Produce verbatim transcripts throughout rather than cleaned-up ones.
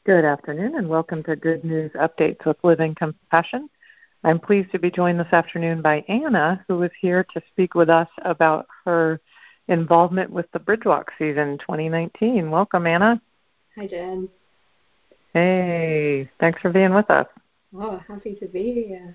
Good afternoon, and welcome to Good News Updates with Living Compassion. I'm pleased to be joined this afternoon by Anna, who is here to speak with us about her involvement with the Bridgewalk season twenty nineteen. Welcome, Anna. Hi, Jen. Hey, thanks for being with us. Oh, happy to be here.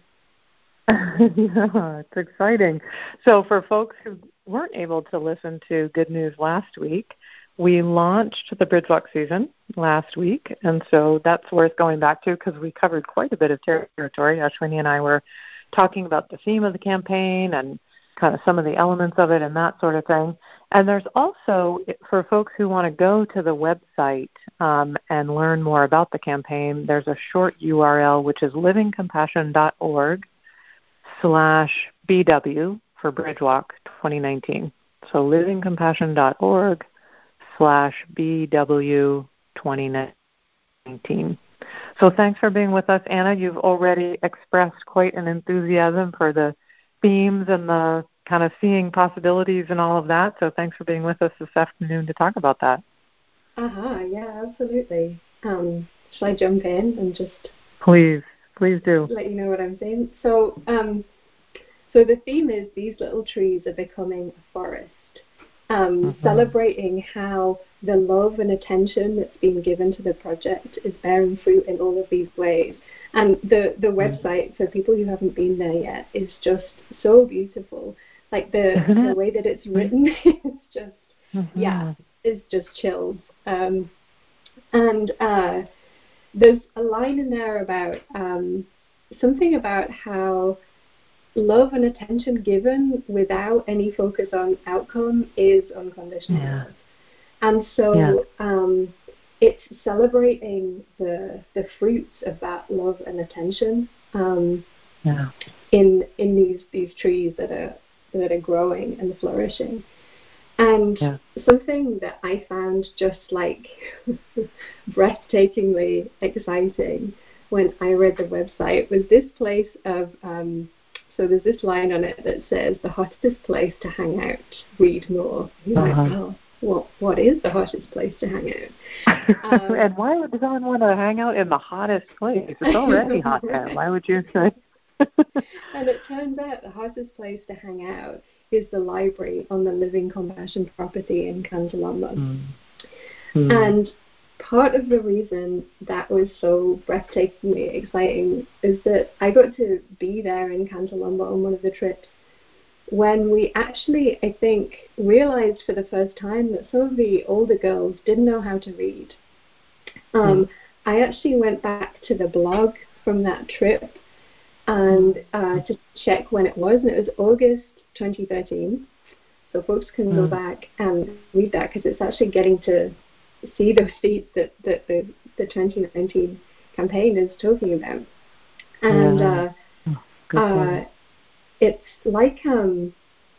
Yeah, it's exciting. So for folks who weren't able to listen to Good News last week, we launched the Bridgewalk season last week, and so that's worth going back to because we covered quite a bit of territory. Ashwini and I were talking about the theme of the campaign and kind of some of the elements of it and that sort of thing. And there's also, for folks who want to go to the website um, and learn more about the campaign, there's a short U R L, which is livingcompassion.org slash BW for Bridgewalk twenty nineteen. So livingcompassion.org slash BW twenty nineteen. So thanks for being with us, Anna. You've already expressed quite an enthusiasm for the themes and the kind of seeing possibilities and all of that. So thanks for being with us this afternoon to talk about that. Uh-huh, yeah, absolutely. Um, shall I jump in and just... Please, please do. Let you know what I'm saying? So, um, so the theme is these little trees are becoming a forest. Um, mm-hmm. Celebrating how the love and attention that's been given to the project is bearing fruit in all of these ways. And the, the website, for people who haven't been there yet, is just so beautiful. Like the, the way that it's written is just, mm-hmm. yeah, it's just chills. Um, and uh, there's a line in there about um, something about how love and attention given without any focus on outcome is unconditional yeah. love. And so yeah. um, it's celebrating the the fruits of that love and attention um, yeah. in in these these trees that are that are growing and flourishing. And yeah. something that I found just like breathtakingly exciting when I read the website was this place of um, So there's this line on it that says, the hottest place to hang out, read more. You're uh-huh. like, oh, what, what is the hottest place to hang out? Um, and why would someone want to hang out in the hottest place? It's already hot there. Why would you say? And it turns out the hottest place to hang out is the library on the Living Compassion property in Cantalumba. Mm. Mm. And part of the reason that was so breathtakingly exciting is that I got to be there in Cantalumba on one of the trips when we actually, I think, realized for the first time that some of the older girls didn't know how to read. Um, mm. I actually went back to the blog from that trip and uh, to check when it was, and it was August twenty thirteen. So folks can mm. go back and read that because it's actually getting to see those seeds that, that the, the twenty nineteen campaign is talking about. And yeah. uh, oh, uh, it's like, um,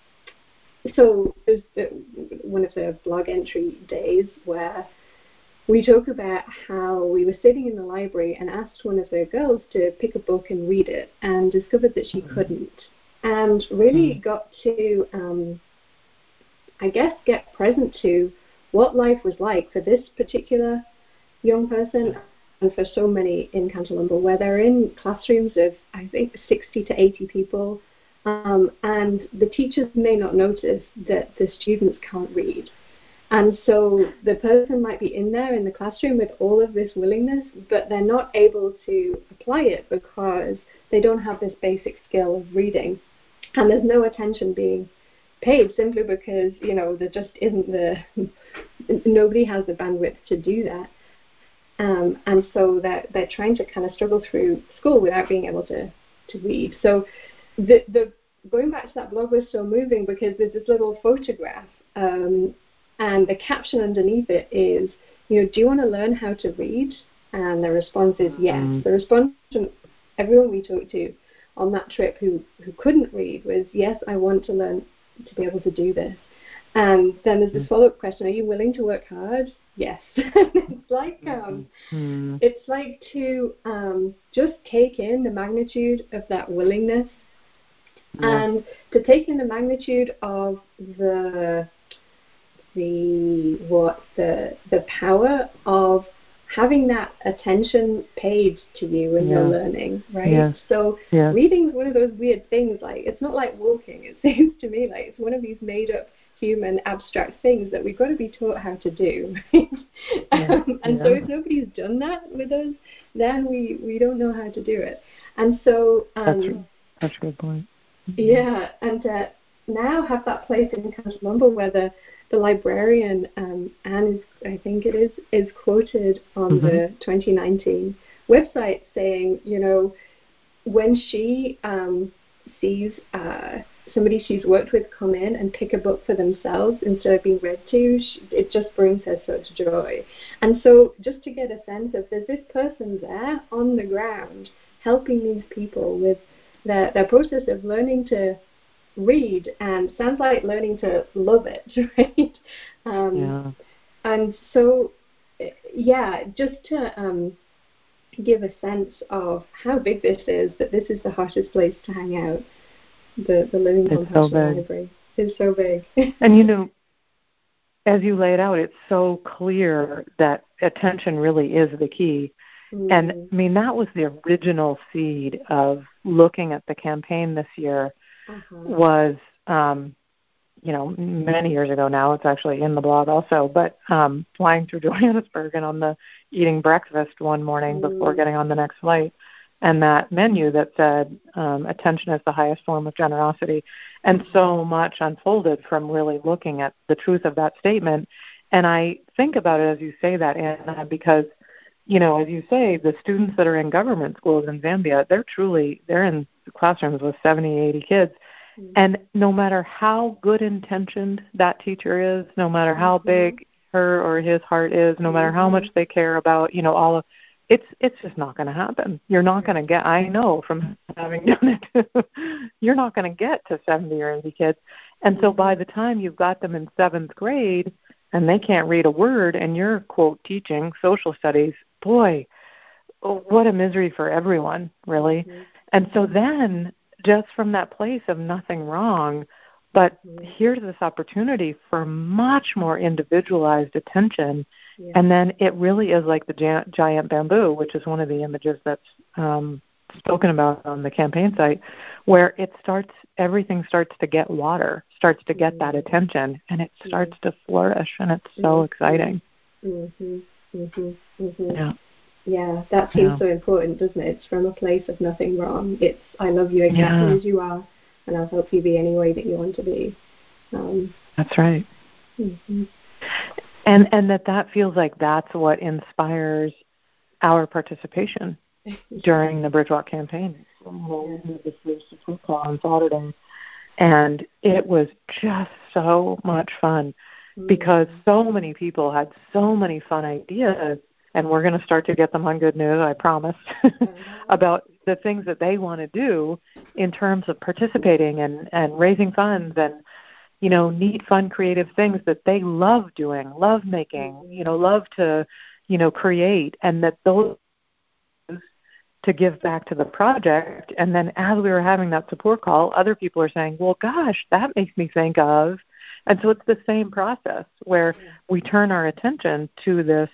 so there's the, one of the blog entry days where we talk about how we were sitting in the library and asked one of the girls to pick a book and read it and discovered that she mm-hmm. couldn't. And really mm-hmm. got to, um, I guess, get present to what life was like for this particular young person and for so many in Cantalumba, where they're in classrooms of, I think, sixty to eighty people, um, and the teachers may not notice that the students can't read. And so the person might be in there in the classroom with all of this willingness, but they're not able to apply it because they don't have this basic skill of reading. And there's no attention being paid simply because, you know, there just isn't the, nobody has the bandwidth to do that. Um, and so they're, they're trying to kind of struggle through school without being able to, to read. So the, the going back to that blog was so moving because there's this little photograph um, and the caption underneath it is, you know, do you want to learn how to read? And the response is yes. Mm-hmm. The response from everyone we talked to on that trip who, who couldn't read was, yes, I want to learn to be able to do this. And then there's this mm-hmm. follow-up question, are you willing to work hard? Yes. It's like um, mm-hmm. it's like to um, just take in the magnitude of that willingness mm-hmm. and to take in the magnitude of the the what the the power of having that attention paid to you when yeah. you're learning, right? Yes. So yes. reading is one of those weird things. Like, it's not like walking. It seems to me like it's one of these made-up human abstract things that we've got to be taught how to do. Right? Yeah. um, and yeah. so if nobody's done that with us, then we, we don't know how to do it. And so um, that's, that's a good point. Mm-hmm. Yeah, and uh, now have that place in Kantalumba where the, the librarian, um, Anne, is, I think it is, is quoted on mm-hmm. the twenty nineteen website saying, you know, when she um, sees uh, somebody she's worked with come in and pick a book for themselves instead of being read to, she, it just brings her such joy. And so just to get a sense of, there's this person there on the ground helping these people with their, their process of learning to read, and sounds like learning to love it, right? Um, yeah. And so, yeah, just to um, give a sense of how big this is, that this is the hottest place to hang out, the, the Living it's Compassion so Library is so big. And you know, as you lay it out, it's so clear that attention really is the key. Mm. And I mean, that was the original seed of looking at the campaign this year. Uh-huh. Was, um, you know, many years ago now. It's actually in the blog also, but um, flying through Johannesburg and on the eating breakfast one morning mm. before getting on the next flight, and that menu that said um, attention is the highest form of generosity. And so much unfolded from really looking at the truth of that statement. And I think about it as you say that, Anna, because, you know, as you say, the students that are in government schools in Zambia, they're truly, they're in classrooms with seventy, eighty kids. Mm-hmm. And no matter how good intentioned that teacher is, no matter how mm-hmm. big her or his heart is, no mm-hmm. matter how much they care about, you know, all of, it's it's just not going to happen. You're not going to get, I know from having done it, you're not going to get to seventy or eighty kids. And mm-hmm. so by the time you've got them in seventh grade and they can't read a word and you're, quote, teaching social studies, boy, what a misery for everyone, really. Mm-hmm. And so then, just from that place of nothing wrong, but mm-hmm. here's this opportunity for much more individualized attention. Yeah. And then it really is like the gi- giant bamboo, which is one of the images that's um, spoken about on the campaign site, where it starts, everything starts to get water, starts to get mm-hmm. that attention, and it starts mm-hmm. to flourish, and it's so mm-hmm. exciting. Mm-hmm. Mm-hmm. Mm-hmm. Yeah. Yeah, that seems yeah. so important, doesn't it? It's from a place of nothing wrong. It's, I love you exactly yeah. as you are, and I'll help you be any way that you want to be. Um, that's right. Mm-hmm. And and that that feels like that's what inspires our participation during the Bridgewalk campaign. We'll have the first support call on Saturday, and it was just so much fun mm-hmm. because so many people had so many fun ideas. And we're going to start to get them on Good News, I promise, about the things that they want to do in terms of participating and, and raising funds and, you know, neat, fun, creative things that they love doing, love making, you know, love to, you know, create, and that those to give back to the project. And then as we were having that support call, other people are saying, well, gosh, that makes me think of. And so it's the same process where we turn our attention to this,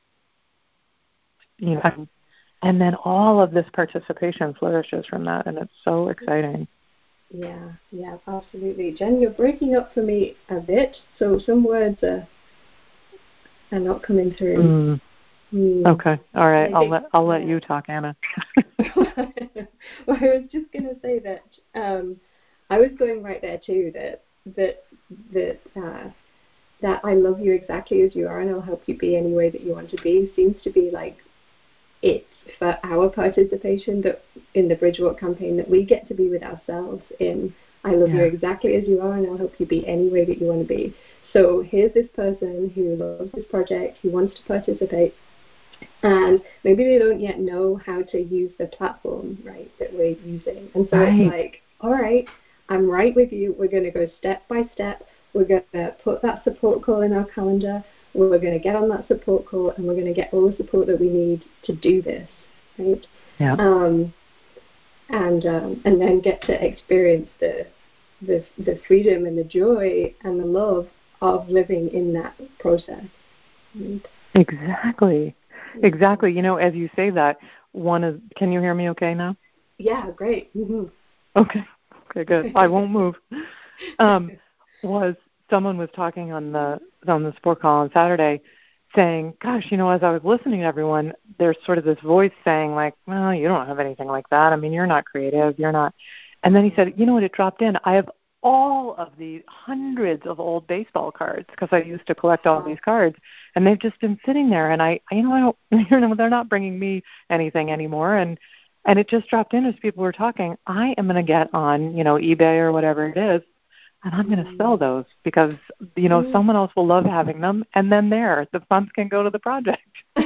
you know, and then all of this participation flourishes from that, and it's so exciting. Yeah, yeah, absolutely. Jen, you're breaking up for me a bit, so some words are, are not coming through. Mm. Mm. Okay, all right. I I'll think, let I'll let you talk, Anna. Well, I was just going to say that um, I was going right there too. That that that uh, that I love you exactly as you are, and I'll help you be any way that you want to be. Seems to be like it's for our participation that in the Bridgewalk campaign that we get to be with ourselves in I love yeah. you exactly as you are, and I'll help you be any way that you want to be. So here's this person who loves this project, who wants to participate, and maybe they don't yet know how to use the platform, right, that we're using. And so right. it's like, all right, I'm right with you. We're going to go step by step. We're going to put that support call in our calendar. We're going to get on that support call, and we're going to get all the support that we need to do this, right? Yeah. Um, and um, and then get to experience the, the the freedom and the joy and the love of living in that process. Right? Exactly. exactly. You know, as you say that, one of, can you hear me okay now? Yeah, great. Mm-hmm. Okay. Okay, good. I won't move. Um, was someone was talking on the on the sport call on Saturday saying, gosh, you know, as I was listening to everyone, there's sort of this voice saying like, well, you don't have anything like that. I mean, you're not creative. You're not. And then he said, you know what, it dropped in. I have all of the hundreds of old baseball cards because I used to collect all these cards, and they've just been sitting there. And I, you know, I don't, you know, they're not bringing me anything anymore. And and it just dropped in as people were talking. I am going to get on, you know, eBay or whatever it is, and I'm going to sell those because, you know, mm. someone else will love having them, and then there, the funds can go to the project.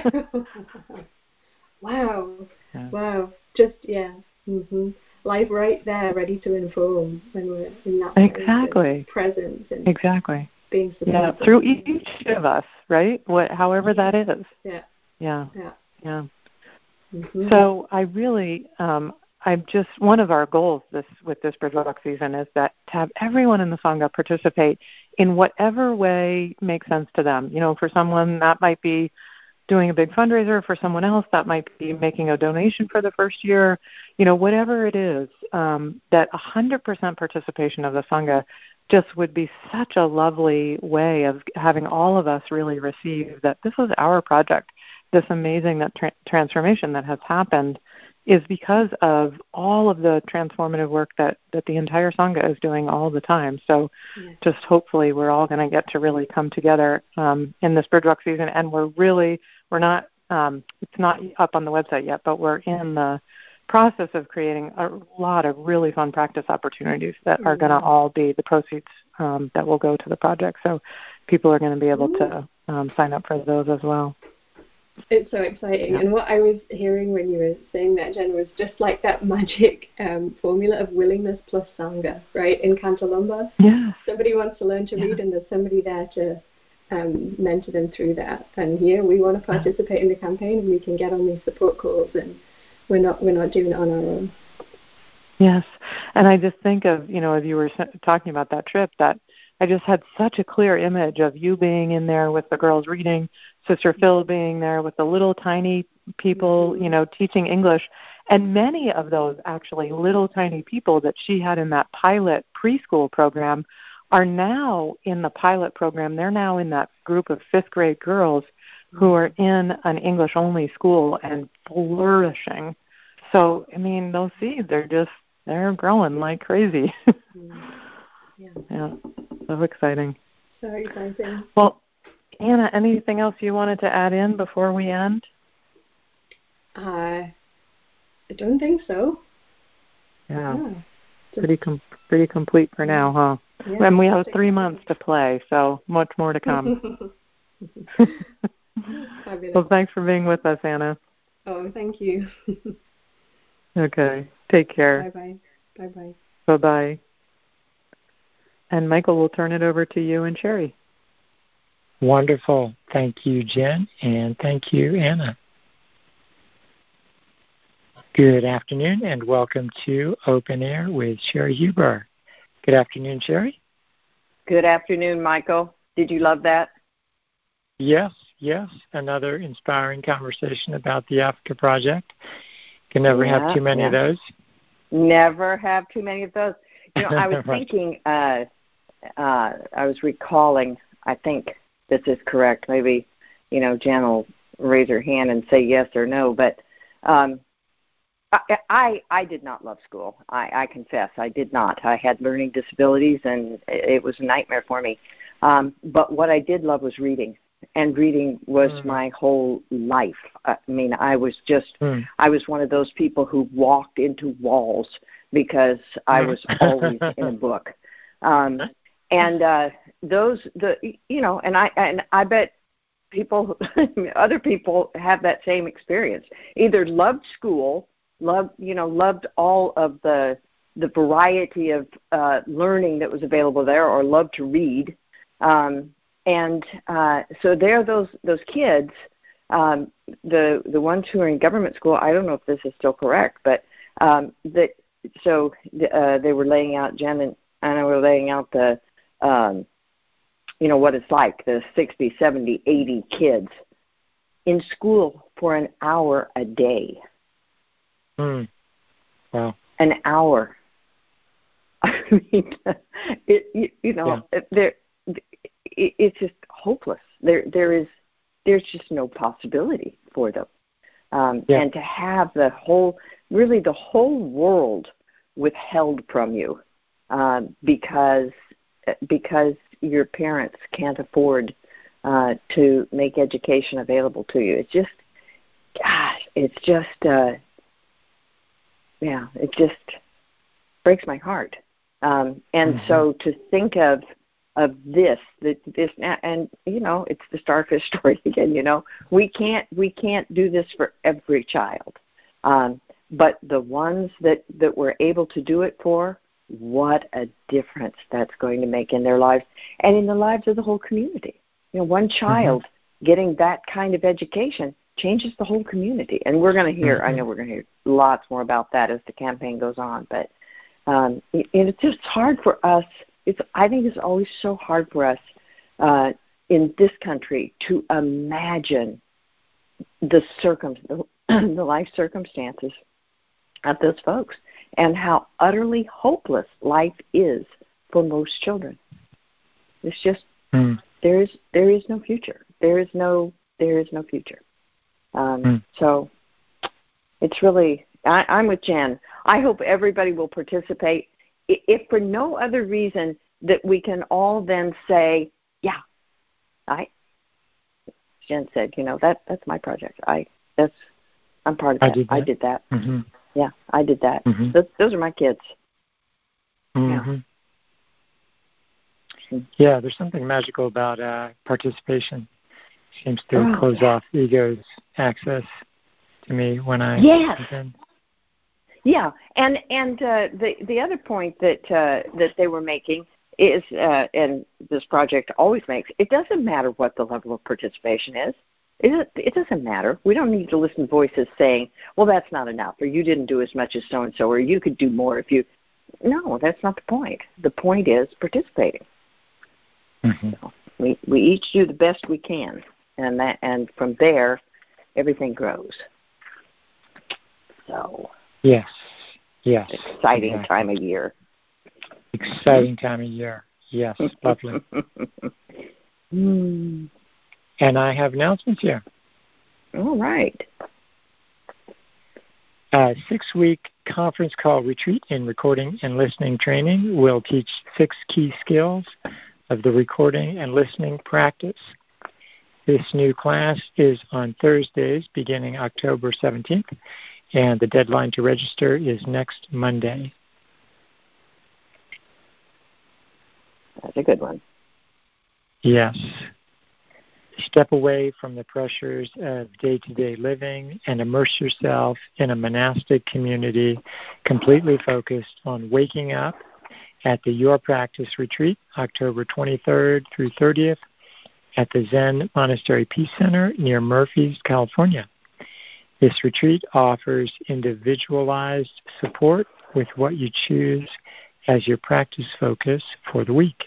Wow. Yeah. Wow. Just, yeah. Mm-hmm. Live right there, ready to inform when we're in that exactly. presence. And exactly. Being supported. Yeah, through each of us, right? What, however that is. Yeah. Yeah. Yeah. Yeah. Mm-hmm. So I really, um, I'm just, one of our goals this with this Bridgewalk season is that to have everyone in the Sangha participate in whatever way makes sense to them. You know, for someone that might be doing a big fundraiser, for someone else that might be making a donation for the first year, you know, whatever it is, um, that one hundred percent participation of the Sangha just would be such a lovely way of having all of us really receive that this is our project. This amazing that tra- transformation that has happened is because of all of the transformative work that, that the entire Sangha is doing all the time. So yes. just hopefully we're all going to get to really come together um, in this Bridgewalk season. And we're really, we're not, um, it's not up on the website yet, but we're in the process of creating a lot of really fun practice opportunities that mm-hmm. are going to all be the proceeds um, that will go to the project. So people are going to be able Ooh. to um, sign up for those as well. It's so exciting. Yeah. And what I was hearing when you were saying that, Jen, was just like that magic um, formula of willingness plus Sangha, right? In Kantalumba, yeah. somebody wants to learn to yeah. read and there's somebody there to um, mentor them through that. And here we want to participate yeah. in the campaign and we can get on these support calls and we're not we're not doing it on our own. Yes. And I just think of, you know, as you were talking about that trip, that I just had such a clear image of you being in there with the girls reading, Sister Phil being there with the little tiny people, you know, teaching English. And many of those actually little tiny people that she had in that pilot preschool program are now in the pilot program. They're now in that group of fifth grade girls who are in an English-only school and flourishing. So, I mean, those seeds are just, they're growing like crazy. Yeah. Yeah, so exciting. So exciting. Well, Anna, anything else you wanted to add in before we end? Uh, I don't think so. Yeah, yeah. pretty com- pretty complete for now, huh? Yeah, and we have three exciting. months to play, so much more to come. Well, thanks for being with us, Anna. Oh, thank you. Okay, take care. Bye-bye. Bye-bye. Bye-bye. And Michael, we'll turn it over to you and Sherry. Wonderful. Thank you, Jen, and thank you, Anna. Good afternoon, and welcome to Open Air with Sherry Huber. Good afternoon, Sherry. Good afternoon, Michael. Did you love that? Yes, yes. Another inspiring conversation about the Africa Project. Can never yeah, have too many yeah. of those. Never have too many of those. You know, I was right. thinking, uh, uh, I was recalling, I think this is correct. Maybe, you know, Jen will raise her hand and say yes or no. But um, I, I I did not love school. I, I confess, I did not. I had learning disabilities, and it was a nightmare for me. Um, but what I did love was reading. And reading was mm. my whole life. I mean, I was just, mm. I was one of those people who walked into walls because I was always in a book. Um, and uh, those, the you know, and I and I bet people, other people have that same experience. Either loved school, loved, you know, loved all of the the variety of uh, learning that was available there, or loved to read. Um, And uh, so there are those those kids, um, the the ones who are in government school. I don't know if this is still correct, but um, that so uh, they were laying out, Jen and Anna were laying out the, um, you know, what it's like, the sixty, seventy, eighty kids in school for an hour a day. Mm. Wow. An hour. I mean, it, you, you know, yeah. there, it, it's just hopeless. There, there is, there's just no possibility for them. Um, yeah. And to have the whole, really the whole world withheld from you uh, because because your parents can't afford uh, to make education available to you. It's just, gosh, it's just, uh, yeah, it just breaks my heart. Um, and mm-hmm. so to think of of this, that this, and you know, it's the starfish story again. You know, we can't we can't do this for every child, um, but the ones that that we're able to do it for, what a difference that's going to make in their lives and in the lives of the whole community. You know, one child mm-hmm. getting that kind of education changes the whole community, and we're going to hear. Mm-hmm. I know we're going to hear lots more about that as the campaign goes on, but um, it, it's just hard for us. It's, I think it's always so hard for us uh, in this country to imagine the circum the, the life circumstances of those folks and how utterly hopeless life is for most children. It's just mm. there is there is no future. There is no there is no future. Um, mm. So it's really I, I'm with Jen. I hope everybody will participate. If for no other reason that we can all then say, yeah, I, Jen said, you know, that that's my project. I, that's, I'm part of that. I did that. I did that. Mm-hmm. Yeah, I did that. Mm-hmm. Those, those are my kids. Mm-hmm. Yeah. Yeah, there's something magical about uh, participation. Seems to oh, close yeah. off ego's access to me when I yes. begin. Yeah, and and uh, the the other point that uh, that they were making is, uh, and this project always makes, it doesn't matter what the level of participation is. It it doesn't matter. We don't need to listen to voices saying, "Well, that's not enough," or "You didn't do as much as so and so," or "You could do more if you." No, that's not the point. The point is participating. Mm-hmm. So we we each do the best we can, and that and from there, everything grows. So. Yes, yes. Exciting exactly. time of year. Exciting time of year. Yes, lovely. Mm. And I have announcements here. All right. A six-week conference call retreat in recording and listening training will teach six key skills of the recording and listening practice. This new class is on Thursdays beginning October seventeenth. And the deadline to register is next Monday. That's a good one. Yes. Step away from the pressures of day-to-day living and immerse yourself in a monastic community completely focused on waking up at the Your Practice Retreat, October twenty-third through thirtieth at the Zen Monastery Peace Center near Murphys, California. This retreat offers individualized support with what you choose as your practice focus for the week.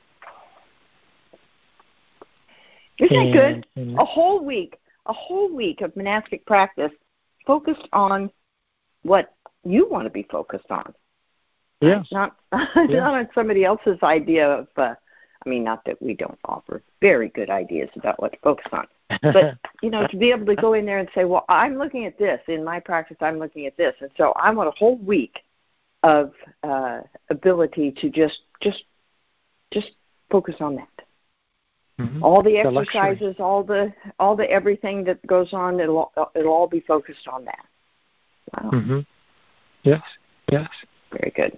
Isn't and, that good? And, a whole week, a whole week of monastic practice focused on what you want to be focused on. Yes. Not, yes. not on somebody else's idea of, uh, I mean, not that we don't offer very good ideas about what to focus on. But, you know, to be able to go in there and say, well, I'm looking at this. In my practice, I'm looking at this. And so I want a whole week of uh, ability to just just just focus on that. Mm-hmm. All the exercises, the all the all the everything that goes on, it'll, it'll all be focused on that. Wow. Mm-hmm. Yes, yes. Very good.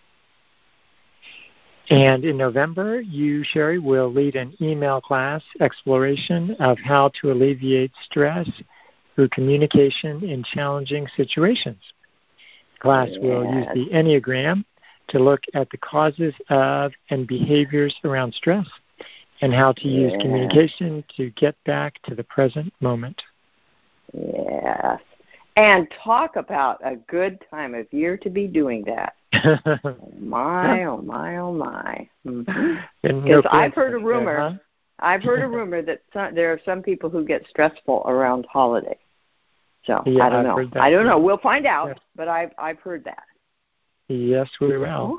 And in November, you, Sherry, will lead an email class exploration of how to alleviate stress through communication in challenging situations. The class yes. will use the Enneagram to look at the causes of and behaviors around stress and how to use yes. communication to get back to the present moment. Yes. And talk about a good time of year to be doing that. oh my, oh my, oh my. Because mm-hmm. no I've heard a rumor. there, huh? I've heard a rumor that some, there are some people who get stressful around holiday. So yeah, I don't I've know. heard that I don't too. know. We'll find out. Yes. But I've I've heard that. Yes, we will.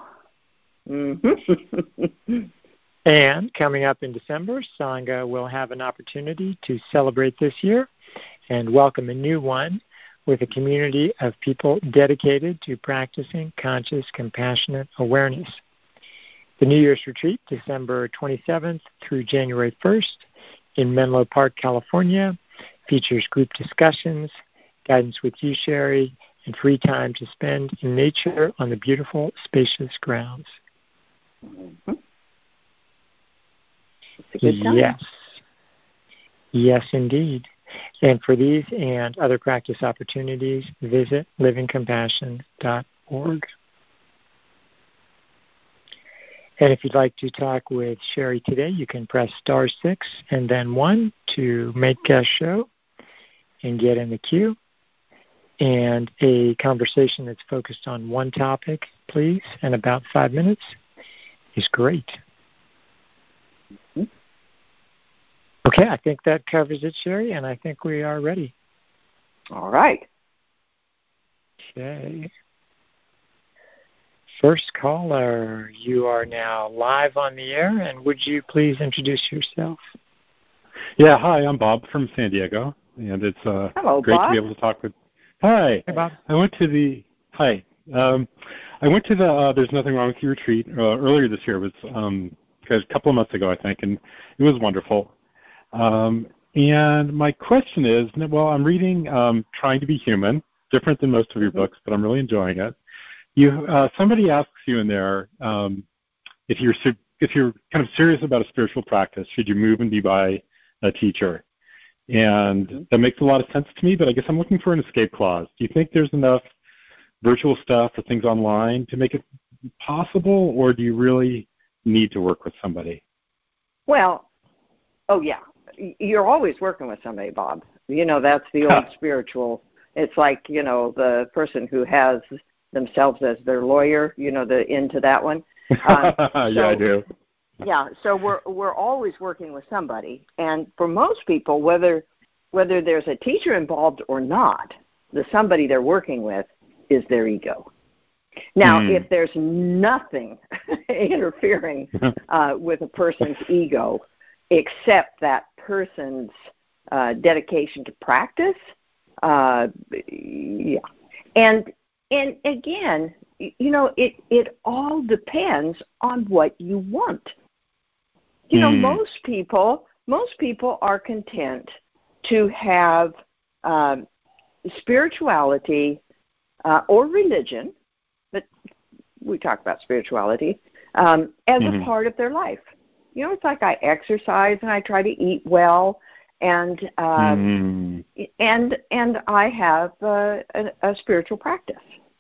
Mm-hmm. And coming up in December, Sangha will have an opportunity to celebrate this year and welcome a new one with a community of people dedicated to practicing conscious, compassionate awareness. The New Year's retreat, December twenty-seventh through January first in Menlo Park, California, features group discussions, guidance with you, Sherry, and free time to spend in nature on the beautiful, spacious grounds. Mm-hmm. It's a good time. Yes. Yes, indeed. And for these and other practice opportunities, visit living compassion dot org. And if you'd like to talk with Sherry today, you can press star six and then one to make guest show and get in the queue. And a conversation that's focused on one topic, please, and about five minutes is great. Mm-hmm. Okay, I think that covers it, Sherry, and I think we are ready. All right. Okay. First caller, you are now live on the air, and would you please introduce yourself? Yeah, hi, I'm Bob from San Diego, and it's uh, Hello, great Bob. to be able to talk with. Hi, Hey, Bob. I went to the hi. Um, I went to the uh, There's Nothing Wrong with You retreat uh, earlier this year. It was um, a couple of months ago, I think, and it was wonderful. Um, and my question is, well, I'm reading um, Trying to Be Human, different than most of your mm-hmm. books, but I'm really enjoying it. You, uh, somebody asks you in there um, if you're if you're kind of serious about a spiritual practice, should you move and be by a teacher? And mm-hmm. that makes a lot of sense to me, but I guess I'm looking for an escape clause. Do you think there's enough virtual stuff or things online to make it possible, or do you really need to work with somebody? Well, oh yeah, you're always working with somebody, Bob. You know, that's the old spiritual. It's like, you know, the person who has themselves as their lawyer, you know, the into that one. Um, so, yeah, I do. Yeah, so we're we're always working with somebody, and for most people, whether whether there's a teacher involved or not, the somebody they're working with is their ego. Now, mm. if there's nothing interfering uh, with a person's ego except that person's uh, dedication to practice, uh, yeah, and and again, you know, it it all depends on what you want. You know, mm. most people, most people are content to have um, spirituality uh, or religion, but we talk about spirituality, um, as mm-hmm. a part of their life. You know, it's like I exercise and I try to eat well, and um, mm. and and I have uh, a, a spiritual practice.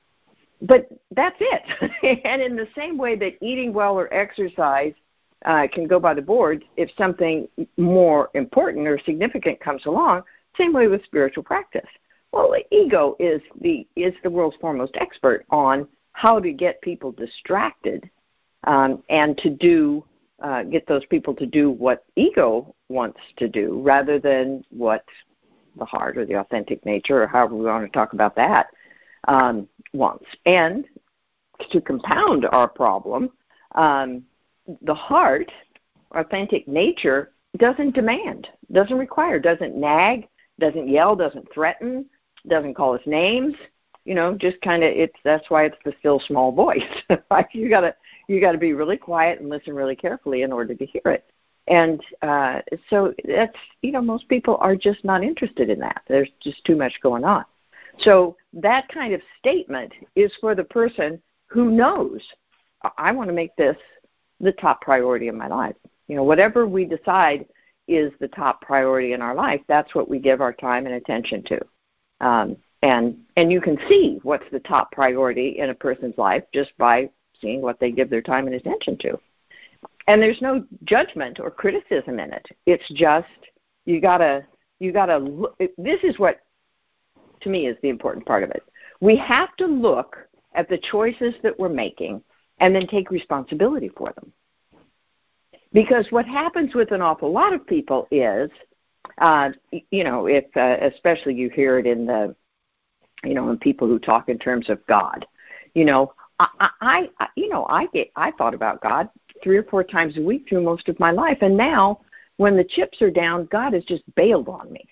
But that's it. And in the same way that eating well or exercise Uh, can go by the board, if something more important or significant comes along, same way with spiritual practice. Well, the ego is the is the world's foremost expert on how to get people distracted um, and to do uh, get those people to do what ego wants to do rather than what the heart or the authentic nature, or however we want to talk about that, um, wants. And to compound our problem, um, the heart, authentic nature, doesn't demand, doesn't require, doesn't nag, doesn't yell, doesn't threaten, doesn't call us names. You know, just kind of, it's that's why it's the still small voice. you gotta you gotta be really quiet and listen really carefully in order to hear it. And uh, so that's, you know, most people are just not interested in that. There's just too much going on. So that kind of statement is for the person who knows, I want to make this the top priority in my life. You know, whatever we decide is the top priority in our life, that's what we give our time and attention to. Um, and and you can see what's the top priority in a person's life just by seeing what they give their time and attention to. And there's no judgment or criticism in it. It's just you gotta you gotta look. This is what, to me, is the important part of it. We have to look at the choices that we're making and then take responsibility for them. Because what happens with an awful lot of people is, uh, you know, if uh, especially you hear it in the, you know, in people who talk in terms of God, you know, I, I, I you know, I get, I thought about God three or four times a week through most of my life, and now when the chips are down, God has just bailed on me.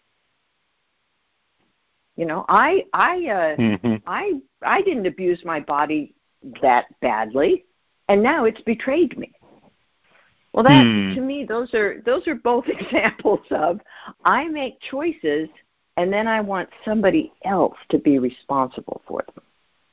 You know, I, I, uh, mm-hmm. I, I didn't abuse my body that badly, and now it's betrayed me. Well, that mm. to me, those are those are both examples of I make choices, and then I want somebody else to be responsible for them,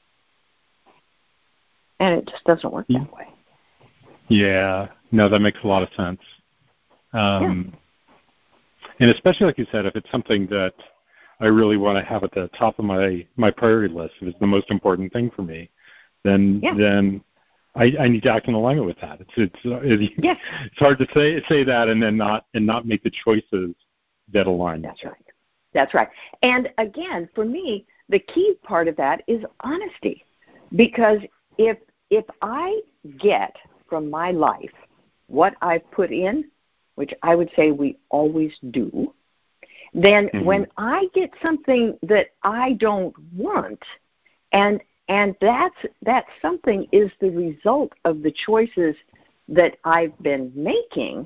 and it just doesn't work that way. Yeah, no, that makes a lot of sense. Um, yeah. And especially, like you said, if it's something that I really want to have at the top of my, my priority list, if it's the most important thing for me, then yeah. then I, I need to act in alignment with that. It's it's it's, yes. it's hard to say say that and then not and not make the choices that align. That's right. That's right. And again, for me, the key part of that is honesty, because if if I get from my life what I've put in, which I would say we always do, then mm-hmm. when I get something that I don't want, and and that's that something is the result of the choices that I've been making,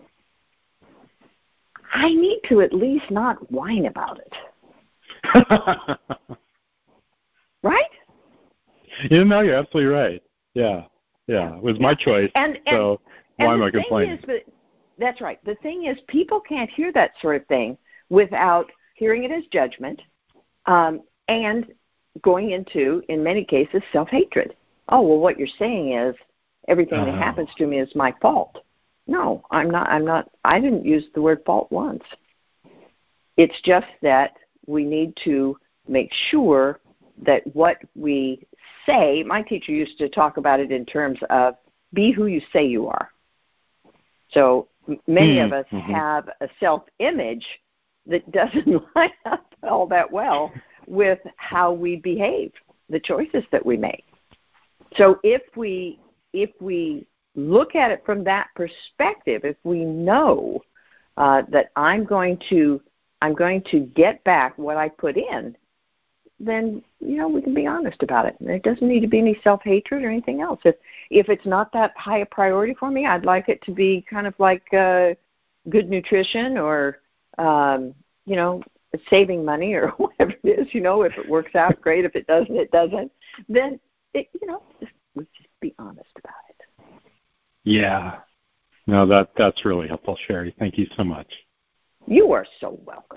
I need to at least not whine about it. Right? You know, you're absolutely right. Yeah, yeah. It was my choice, and, and, so and why am I complaining? Is that, that's right. The thing is, people can't hear that sort of thing without hearing it as judgment um, and going into, in many cases, self-hatred. Oh, well, what you're saying is everything oh. that happens to me is my fault. No, I'm not. I'm not. I didn't use the word fault once. It's just that we need to make sure that what we say, my teacher used to talk about it in terms of be who you say you are. So many mm-hmm. of us have a self-image that doesn't line up all that well with how we behave, the choices that we make. So if we if we look at it from that perspective, if we know uh, that I'm going to I'm going to get back what I put in, then you know we can be honest about it. There doesn't need to be any self-hatred or anything else. If if it's not that high a priority for me, I'd like it to be kind of like uh, good nutrition or um, you know. saving money or whatever it is, you know, if it works out, great. If it doesn't, it doesn't. Then, it, you know, just, let's just be honest about it. Yeah. No, that that's really helpful, Sherry. Thank you so much. You are so welcome.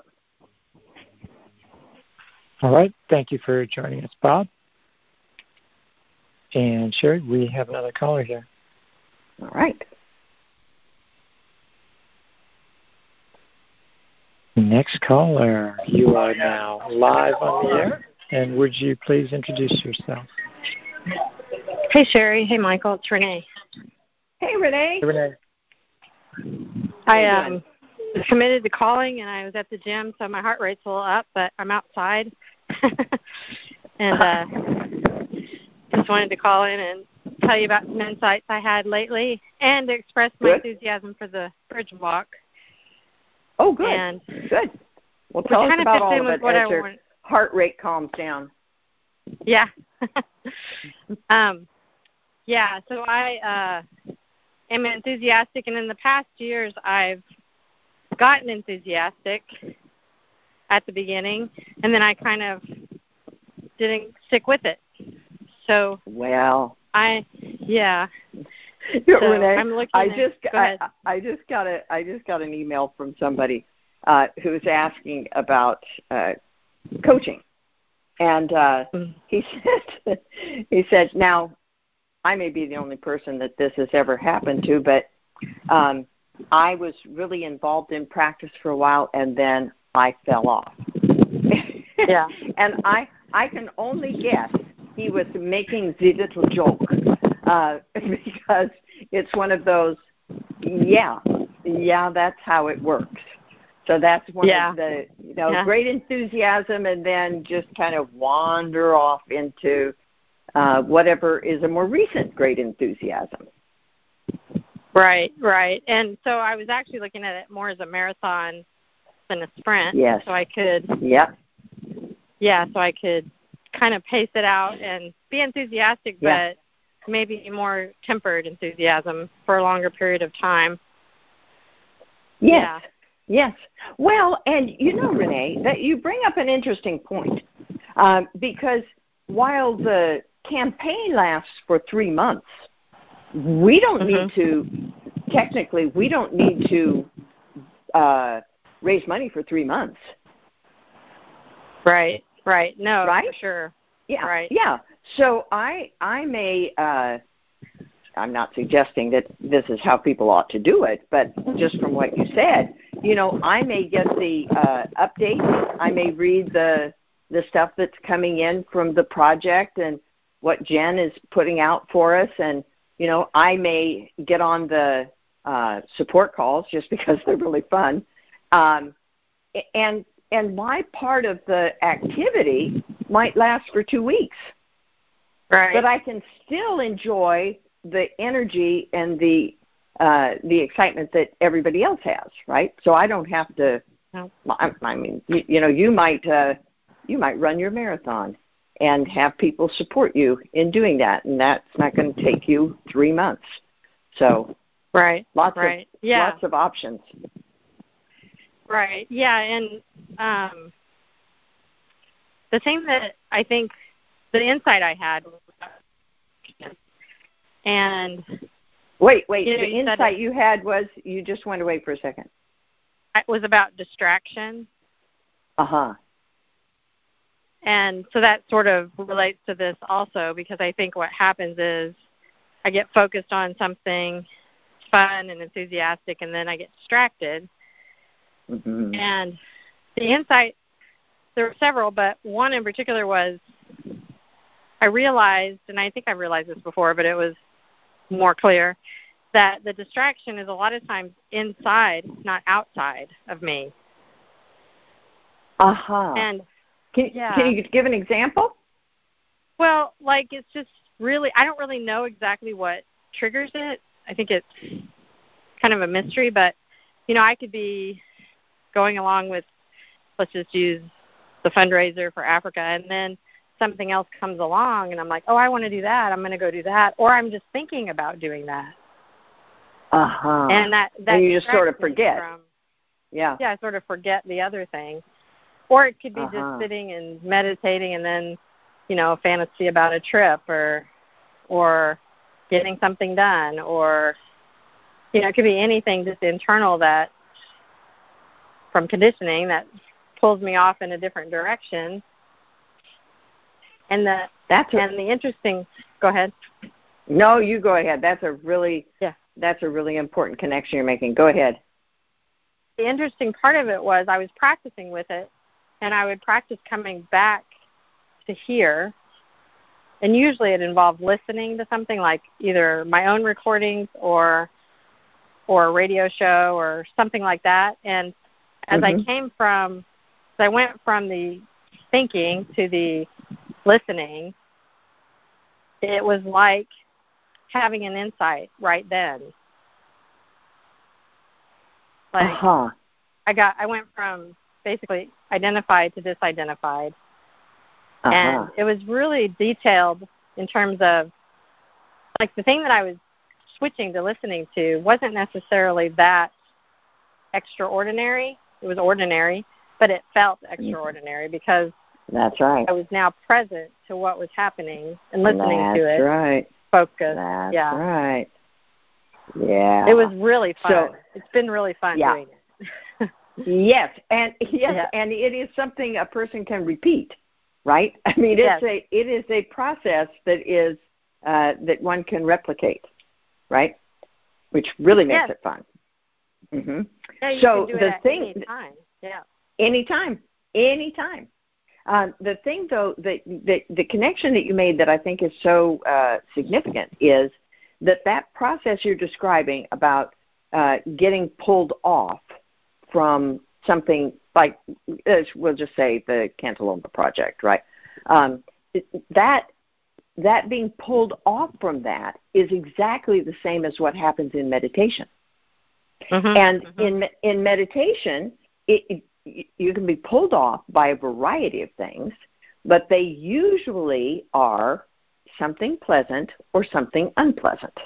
All right. Thank you for joining us, Bob. And Sherry, we have another caller here. All right. Next caller, you are now live on the air, and would you please introduce yourself? Hey, Sherry. Hey, Michael. It's Renee. Hey, Renee. Hey, Renee. I um, was committed to calling, and I was at the gym, so my heart rate's a little up, but I'm outside. and uh, just wanted to call in and tell you about some insights I had lately and to express my good. enthusiasm for the bridge walk. Oh, good. And good. Well, tell us about all of it what as I your want. heart rate calms down. Yeah. um, yeah, so I uh, am enthusiastic, and in the past years I've gotten enthusiastic at the beginning, and then I kind of didn't stick with it. So, well, I, yeah. So Renee, I'm looking I just go I, I just got a I just got an email from somebody uh, who was asking about uh, coaching, and uh, mm-hmm. he said he said now I may be the only person that this has ever happened to, but um, I was really involved in practice for a while, and then I fell off. Yeah, and I I can only guess he was making the little joke. Uh, because it's one of those, yeah, yeah, that's how it works. So that's one yeah. of the, you know, yeah. great enthusiasm and then just kind of wander off into uh, whatever is a more recent great enthusiasm. Right, right. And so I was actually looking at it more as a marathon than a sprint. Yes. So I could, yep. yeah, so I could kind of pace it out and be enthusiastic, yeah. but maybe more tempered enthusiasm for a longer period of time. Yes, yeah. yes. Well, and you know, Renee, that you bring up an interesting point um, because while the campaign lasts for three months, we don't mm-hmm. need to, technically, we don't need to uh, raise money for three months. Right, right. No, right? for sure. Yeah, right. yeah. So I, I may, uh, I'm not suggesting that this is how people ought to do it, but just from what you said, you know, I may get the uh, updates. I may read the the stuff that's coming in from the project and what Jen is putting out for us, and you know, I may get on the uh, support calls just because they're really fun, um, and and my part of the activity might last for two weeks, right? But I can still enjoy the energy and the uh, the excitement that everybody else has, right? So I don't have to. No. I, I mean, you, you know, you might uh, you might run your marathon and have people support you in doing that, and that's not going to take you three months. So, right, lots right, of yeah. lots of options. Right, yeah, and um, the thing that I think the insight I had was, and wait, wait, you know, the you insight it, you had was you just went away for a second. It was about distraction. Uh huh. And so that sort of relates to this also, because I think what happens is I get focused on something fun and enthusiastic, and then I get distracted. Mm-hmm. And the insight, there were several, but one in particular was I realized, and I think I realized this before, but it was more clear, that the distraction is a lot of times inside, not outside of me. Uh-huh. And Can, yeah. can you give an example? Well, like it's just really, I don't really know exactly what triggers it. I think it's kind of a mystery, but, you know, I could be going along with, let's just use the fundraiser for Africa, and then something else comes along, and I'm like, oh, I want to do that. I'm going to go do that. Or I'm just thinking about doing that. Uh-huh. And that, that and you just sort of forget. From, yeah. Yeah, I sort of forget the other thing. Or it could be uh-huh. just sitting and meditating and then, you know, a fantasy about a trip or or getting something done, or, you know, it could be anything just internal that, from conditioning, that pulls me off in a different direction. And the, That's a, and the interesting, go ahead. No, you go ahead. That's a really, yeah. that's a really important connection you're making. Go ahead. The interesting part of it was I was practicing with it, and I would practice coming back to here, and usually it involved listening to something like either my own recordings or or a radio show or something like that. And as mm-hmm. I came from, as I went from the thinking to the listening, it was like having an insight right then. Like uh-huh. I got, I went from basically identified to disidentified. Uh-huh. And it was really detailed in terms of, like, the thing that I was switching to listening to wasn't necessarily that extraordinary. It was ordinary, but it felt extraordinary because that's right. I was now present to what was happening and listening that's to it. That's right. Focused. That's yeah. right. Yeah. It was really fun. So, it's been really fun yeah. doing it. yes, and yes, yeah. and it is something a person can repeat. Right? I mean, yes. it's a it is a process that is uh, that one can replicate, right? Which really makes yes. it fun. Mm-hmm. Yeah, you so can do the it at thing, any time. Yeah, anytime, anytime. Um, the thing, though, that the, the connection that you made that I think is so uh, significant is that that process you're describing about uh, getting pulled off from something like, we'll just say the Cantaloma Project, right? Um, that that being pulled off from that is exactly the same as what happens in meditation. Mm-hmm, and mm-hmm. in in meditation, it, it, you can be pulled off by a variety of things, but they usually are something pleasant or something unpleasant.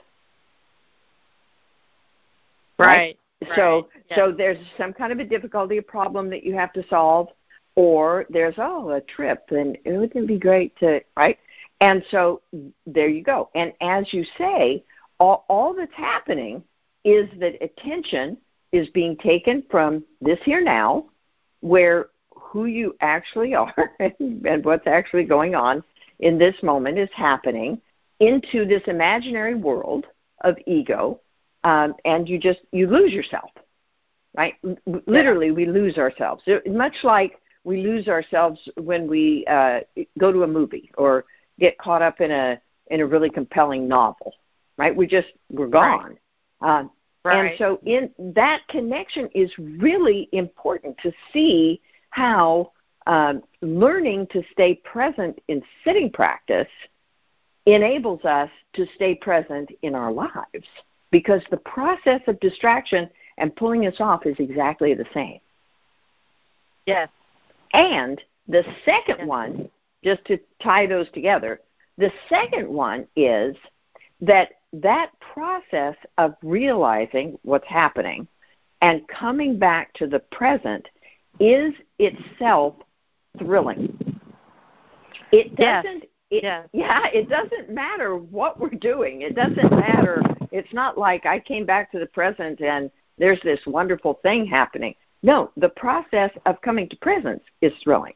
Right. right? So right. Yeah. so there's some kind of a difficulty, a problem that you have to solve, or there's, oh, a trip, and it wouldn't be great to, right? And so there you go. And as you say, all, all that's happening is that attention is being taken from this here now, where who you actually are and, and what's actually going on in this moment is happening, into this imaginary world of ego, um, and you just, you lose yourself, right? Literally, yeah. we lose ourselves. Much like we lose ourselves when we uh, go to a movie or get caught up in a in a really compelling novel, right? We just, we're gone. Right. Um, right. And so in that connection is really important to see how um, learning to stay present in sitting practice enables us to stay present in our lives, because the process of distraction and pulling us off is exactly the same. Yes. And the second yes. one, just to tie those together, the second one is that that process of realizing what's happening and coming back to the present is itself thrilling. It doesn't, yes. it, yes. yeah, it doesn't matter what we're doing. It doesn't matter. It's not like I came back to the present and there's this wonderful thing happening. No, the process of coming to presence is thrilling.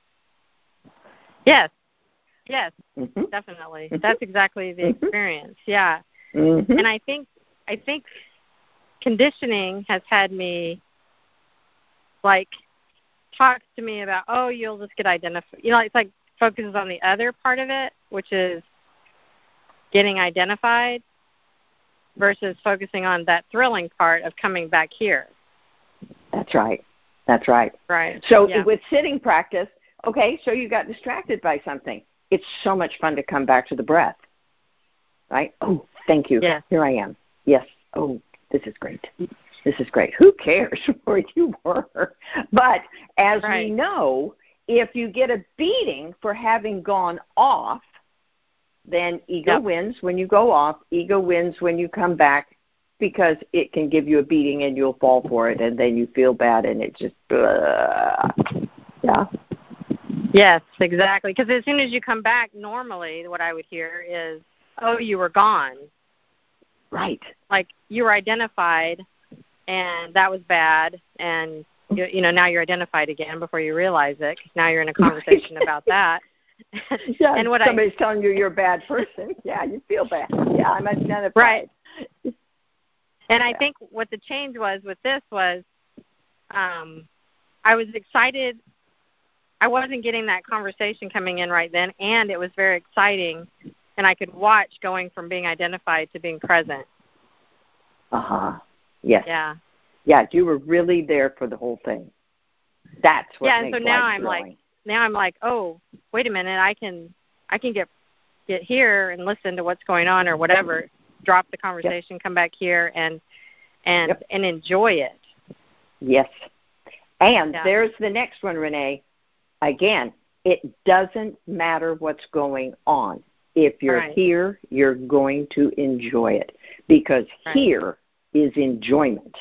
Yes. Yes, mm-hmm. definitely. Mm-hmm. That's exactly the mm-hmm. experience. Yeah. Mm-hmm. And I think I think conditioning has had me, like, talks to me about, oh, you'll just get identified. You know, it's like focuses on the other part of it, which is getting identified, versus focusing on that thrilling part of coming back here. That's right. That's right. Right. So yeah. with sitting practice, okay, so you got distracted by something. It's so much fun to come back to the breath, right? Oh, thank you. Yes. Here I am. Yes. Oh, this is great. This is great. Who cares where you were? But as right. we know, if you get a beating for having gone off, then ego yep. wins when you go off. Ego wins when you come back, because it can give you a beating and you'll fall for it, and then you feel bad, and it just, uh, yeah. Yes, exactly. Because as soon as you come back, normally what I would hear is, oh, you were gone. Right. Like you were identified, and that was bad, and, you, you know, now you're identified again before you realize it, because now you're in a conversation right. about that. Yeah, and what somebody's I, telling you you're a bad person. Yeah, you feel bad. Yeah, I'm identified. Right. And I think what the change was with this was um, I was excited. I wasn't getting that conversation coming in right then, and it was very exciting, and I could watch going from being identified to being present. Uh-huh. Yes. Yeah. Yeah, you were really there for the whole thing. That's what yeah, makes and so now life I'm thrilling. like, now I'm like, oh, wait a minute, I can, I can get, get here and listen to what's going on or whatever. Drop the conversation, yep. come back here, and and yep. and enjoy it. Yes. And yeah. there's the next one, Renee. Again, it doesn't matter what's going on. If you're right. here, you're going to enjoy it, because right. here is enjoyment.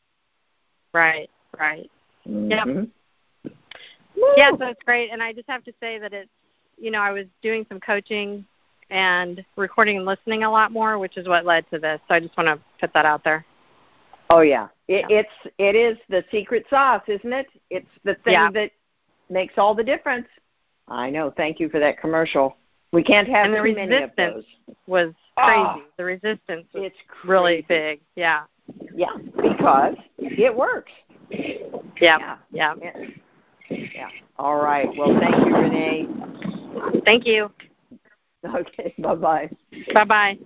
Right, right. Mm-hmm. Yep. Yeah, so it's great. And I just have to say that it's, you know, I was doing some coaching and recording and listening a lot more, which is what led to this. So I just want to put that out there. Oh, yeah. It, yeah. It's, it is the secret sauce, isn't it? It's the thing yeah. that makes all the difference. I know. Thank you for that commercial. We can't have and the too many of those. Was crazy. Oh, the resistance was it's really big. Yeah. Yeah, because it works. Yeah. Yeah. Yeah. Yeah. All right. Well, thank you, Renee. Thank you. Okay. Bye-bye. Bye-bye.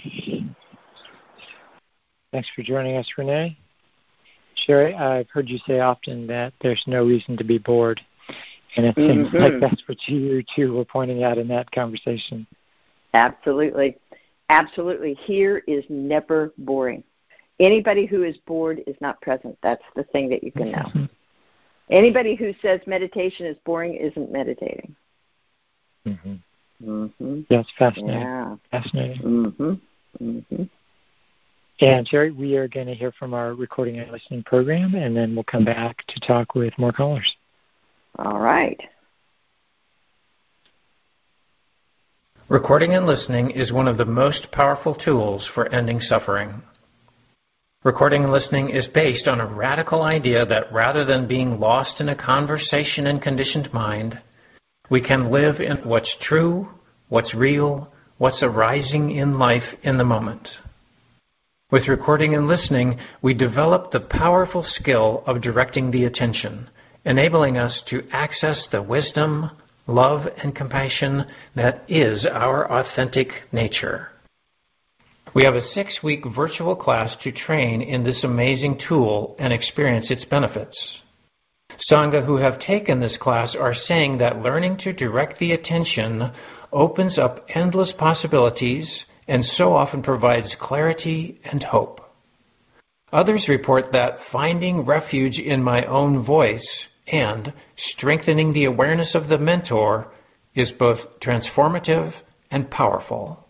Thanks for joining us, Renee. Sherry, I've heard you say often that there's no reason to be bored. And it seems mm-hmm. like that's what you two were pointing out in that conversation. Absolutely. Absolutely. Here is never boring. Anybody who is bored is not present. That's the thing that you can know. Mm-hmm. Anybody who says meditation is boring isn't meditating. Mm-hmm. Mm-hmm. That's fascinating. Yeah. Fascinating. Mm-hmm. Mm-hmm. And Sherry, we are going to hear from our recording and listening program, and then we'll come back to talk with more callers. All right. Recording and listening is one of the most powerful tools for ending suffering. Recording and listening is based on a radical idea that rather than being lost in a conversation and conditioned mind, we can live in what's true, what's real, what's arising in life in the moment. With recording and listening, we develop the powerful skill of directing the attention, enabling us to access the wisdom, love, and compassion that is our authentic nature. We have a six-week virtual class to train in this amazing tool and experience its benefits. Sangha who have taken this class are saying that learning to direct the attention opens up endless possibilities and so often provides clarity and hope. Others report that finding refuge in my own voice and strengthening the awareness of the mentor is both transformative and powerful.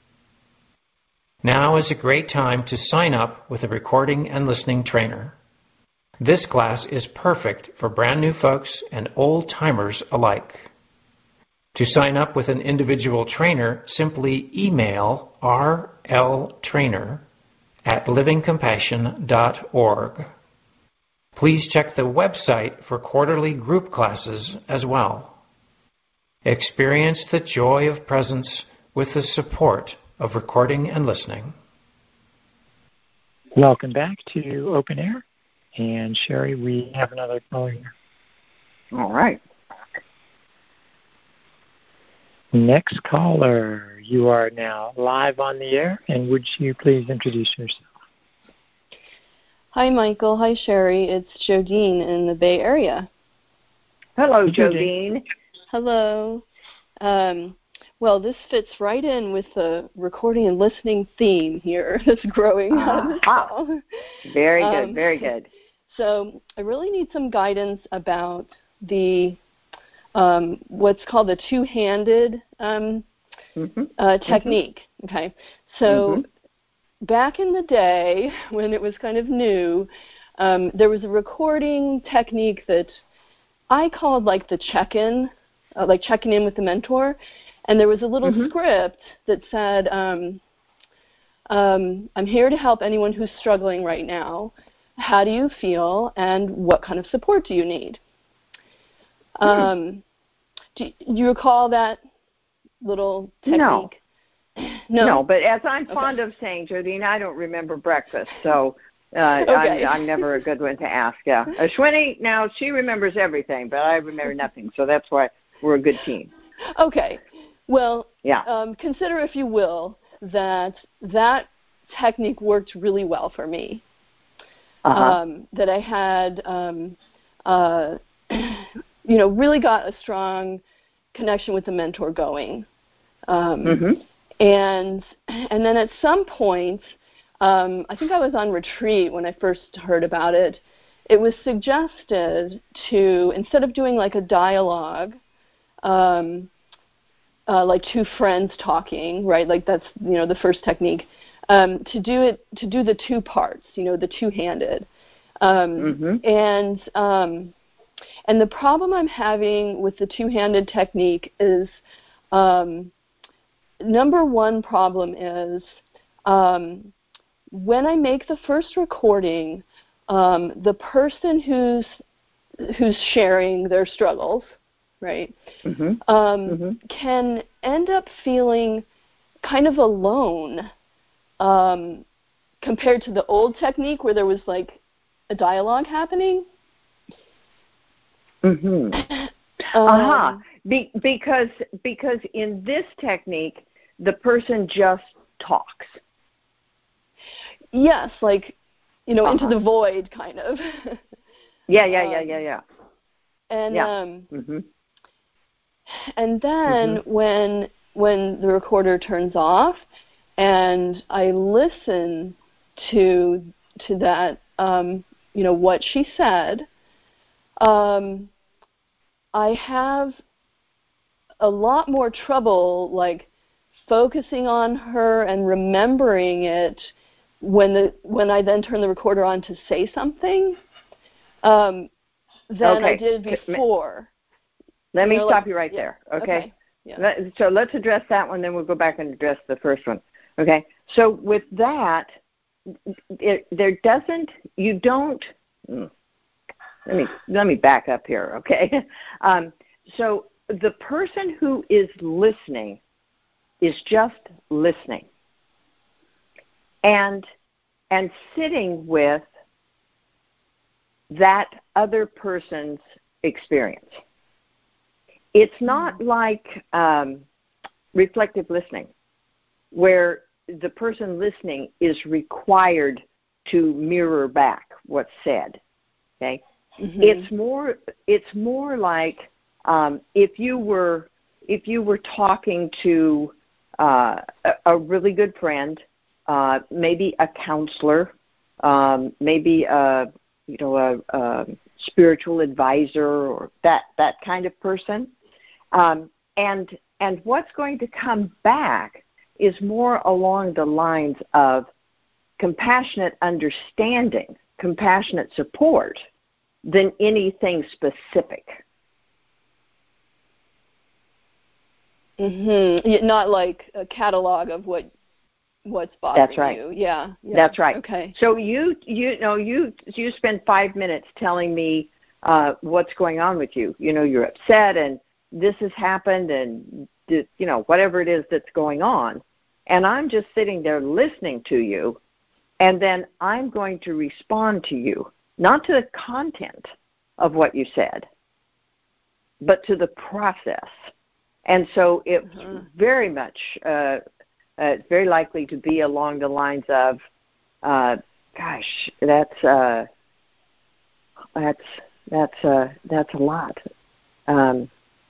Now is a great time to sign up with a recording and listening trainer. This class is perfect for brand new folks and old-timers alike. To sign up with an individual trainer, simply email r l trainer at living compassion dot org. Please check the website for quarterly group classes as well. Experience the joy of presence with the support of recording and listening. Welcome back to Open Air. And Sherry, we have another caller here. All right. Next caller, you are now live on the air, and would you please introduce yourself? Hi, Michael. Hi, Sherry. It's Jodine in the Bay Area. Hello, Jodine. Hello. Um, well, this fits right in with the recording and listening theme here that's growing out of this call. Very good, um, very good. So I really need some guidance about the um, what's called the two-handed um, mm-hmm. uh, technique. Mm-hmm. Okay, so mm-hmm. back in the day when it was kind of new, um, there was a recording technique that I called like the check-in, uh, like checking in with the mentor, and there was a little mm-hmm. script that said, um, um, I'm here to help anyone who's struggling right now. How do you feel, and what kind of support do you need? Hmm. Um, do, do you recall that little technique? No. No, no but as I'm okay. fond of saying, Jodine, I don't remember breakfast, so uh, okay. I'm, I'm never a good one to ask. Yeah, Ashwini, now she remembers everything, but I remember nothing, so that's why we're a good team. Okay. Well, yeah. um, consider, if you will, that that technique worked really well for me. Uh-huh. Um, that I had, um, uh, you know, really got a strong connection with the mentor going. Um, mm-hmm. And and then at some point, um, I think I was on retreat when I first heard about it, it was suggested to, instead of doing like a dialogue, um, uh, like two friends talking, right, like that's, you know, the first technique, Um, to do it, to do the two parts, you know, the two-handed, um, mm-hmm. and um, and the problem I'm having with the two-handed technique is, um, number one problem is um, when I make the first recording, um, the person who's who's sharing their struggles, right, mm-hmm. Um, mm-hmm. can end up feeling kind of alone. Um, compared to the old technique where there was like a dialogue happening. Mm-hmm. um, uh-huh. Be- because because in this technique, the person just talks. Yes, like, you know, uh-huh. into the void, kind of. yeah, yeah, yeah, yeah, yeah. And yeah. um, mm-hmm. and then mm-hmm. when when the recorder turns off, and I listen to to that, um, you know, what she said, um, I have a lot more trouble, like, focusing on her and remembering it when the when I then turn the recorder on to say something um, than okay. I did before. Let you me know, stop like, you right yeah. there, okay? okay. Yeah. Let, so let's address that one, then we'll go back and address the first one, okay? So with that, it, there doesn't, you don't, let me let me back up here, okay? Um, so the person who is listening is just listening and and sitting with that other person's experience. It's not mm-hmm. like um, reflective listening, where the person listening is required to mirror back what's said. Okay, mm-hmm. it's more it's more like um, if you were if you were talking to uh, a, a really good friend, uh, maybe a counselor, um, maybe a you know a, a spiritual advisor or that that kind of person, um, and and what's going to come back is more along the lines of compassionate understanding, compassionate support, than anything specific. Mm-hmm. Not like a catalog of what what's bothering That's right. you. Yeah, yeah. That's right. Okay. So you you know you you spend five minutes telling me uh, what's going on with you. You know, you're upset and this has happened and you know whatever it is that's going on, and I'm just sitting there listening to you, and then I'm going to respond to you, not to the content of what you said, but to the process. And so it's mm-hmm. very much, uh, uh, very likely to be along the lines of, uh, gosh, that's uh, that's that's uh, that's a lot, um,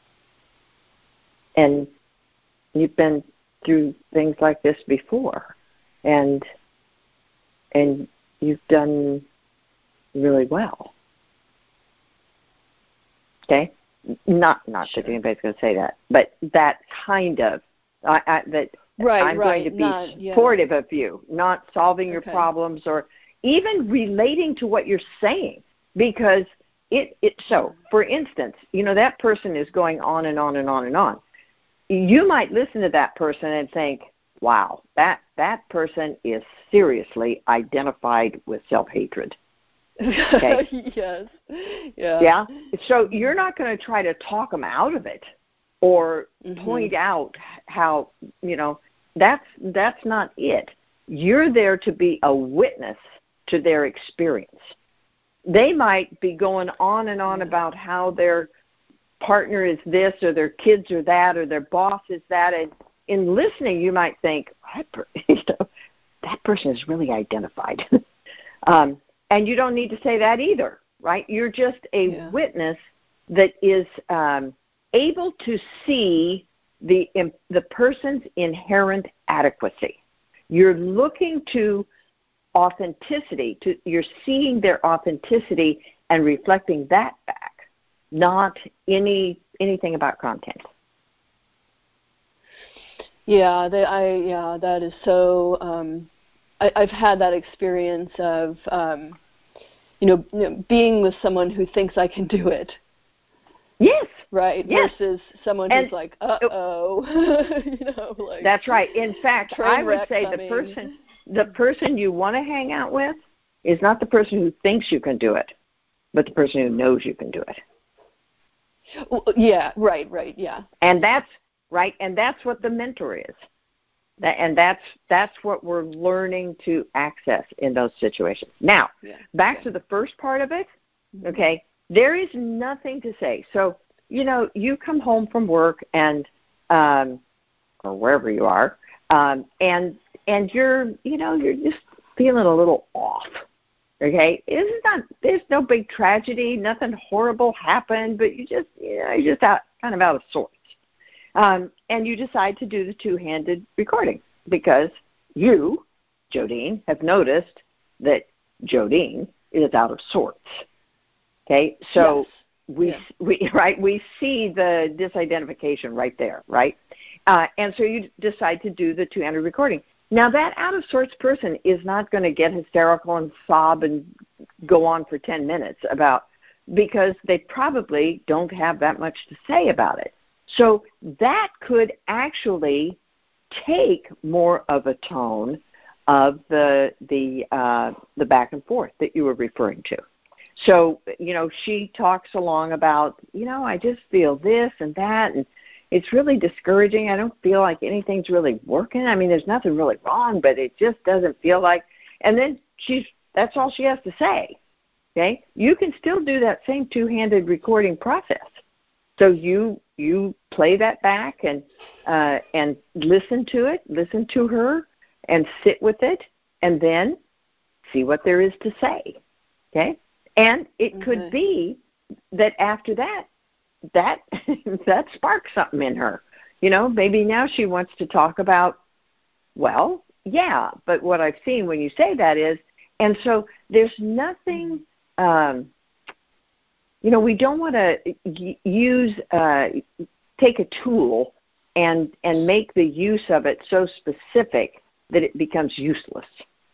and you've been through things like this before, and and you've done really well. Okay. Not not sure. that anybody's going to say that, but that kind of I, I, that right, I'm right, going to be not, supportive yeah. of you, not solving your okay. problems or even relating to what you're saying, because it, it. So, for instance, you know that person is going on and on and on and on. You might listen to that person and think, "Wow, that that person is seriously identified with self-hatred." Okay. yes. Yeah. Yeah. So you're not going to try to talk them out of it or mm-hmm. point out how, you know, that's that's not it. You're there to be a witness to their experience. They might be going on and on about how their partner is this or their kids are that or their boss is that, and in listening you might think, you know, that person is really identified. um, And you don't need to say that either, right? You're just a yeah. witness that is um, able to see the the person's inherent adequacy. You're looking to authenticity. To you're seeing their authenticity and reflecting that back, not any anything about content. Yeah, they, I yeah, that is so. Um, I, I've had that experience of. Um, You know, you know, being with someone who thinks I can do it. Yes. Right. Yes. Versus someone and who's like, uh oh. you know, like. That's right. In fact, I would say coming. the person, the person you want to hang out with, is not the person who thinks you can do it, but the person who knows you can do it. Well, yeah. Right. Right. Yeah. And that's right. And that's what the mentor is. That, and that's that's what we're learning to access in those situations. Now, yeah. back yeah. to the first part of it, okay, there is nothing to say. So, you know, you come home from work and, um, or wherever you are, um, and and you're, you know, you're just feeling a little off, okay? It's not, there's no big tragedy, nothing horrible happened, but you just, you know, you're just out, kind of out of sorts. Um, and you decide to do the two-handed recording because you, Jodine, have noticed that Jodine is out of sorts. Okay, so yes. we yeah. we right we see the disidentification right there, right? Uh, and so you decide to do the two-handed recording. Now that out of sorts person is not going to get hysterical and sob and go on for ten minutes about because they probably don't have that much to say about it. So that could actually take more of a tone of the the uh, the back and forth that you were referring to. So, you know, she talks along about, you know, I just feel this and that, and it's really discouraging. I don't feel like anything's really working. I mean, there's nothing really wrong, but it just doesn't feel like. And then she's that's all she has to say. Okay, you can still do that same two-handed recording process. So you you play that back and uh, and listen to it, listen to her, and sit with it, and then see what there is to say. Okay, and it mm-hmm. could be that after that, that that sparks something in her. You know, maybe now she wants to talk about. Well, yeah, but what I've seen when you say that is, and so there's nothing. Um, you know, we don't want to use uh, take a tool and and make the use of it so specific that it becomes useless.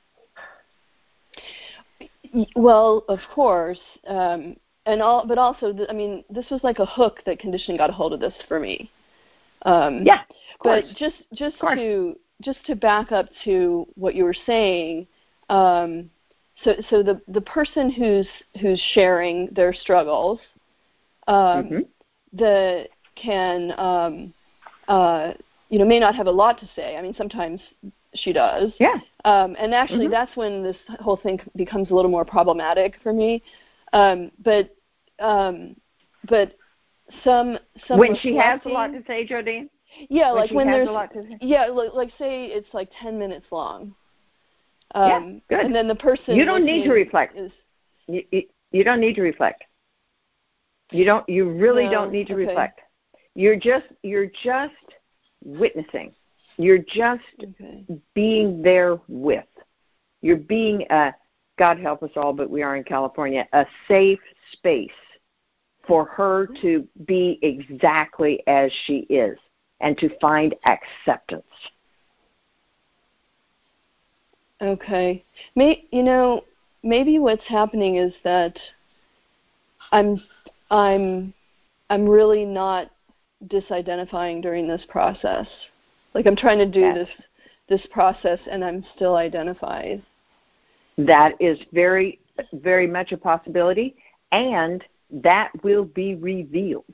Well, of course, um, and all, but also, I mean, this was like a hook that conditioning got a hold of this for me. Um, yeah, of but course. just just of course. to just to back up to what you were saying. Um, So, so the, the person who's who's sharing their struggles, um, mm-hmm. the can um, uh, you know may not have a lot to say. I mean, sometimes she does. Yeah. Um, and actually, mm-hmm. that's when this whole thing becomes a little more problematic for me. Um, but um, but some some when she has a lot to say, Jodine. Yeah, when like she when has there's a lot to say. yeah, like, like say it's like ten minutes long. Um, yeah, good. And then the person you don't need to reflect. Is, you, you, you don't need to reflect. You don't. You really no, don't need to okay. reflect. You're just. You're just witnessing. You're just okay. being there with. You're being a. God help us all, but we are in California. A safe space for her to be exactly as she is and to find acceptance. Okay. May, you know, maybe what's happening is that I'm I'm I'm really not disidentifying during this process. Like I'm trying to do That's, this this process and I'm still identified. That is very very much a possibility, and that will be revealed.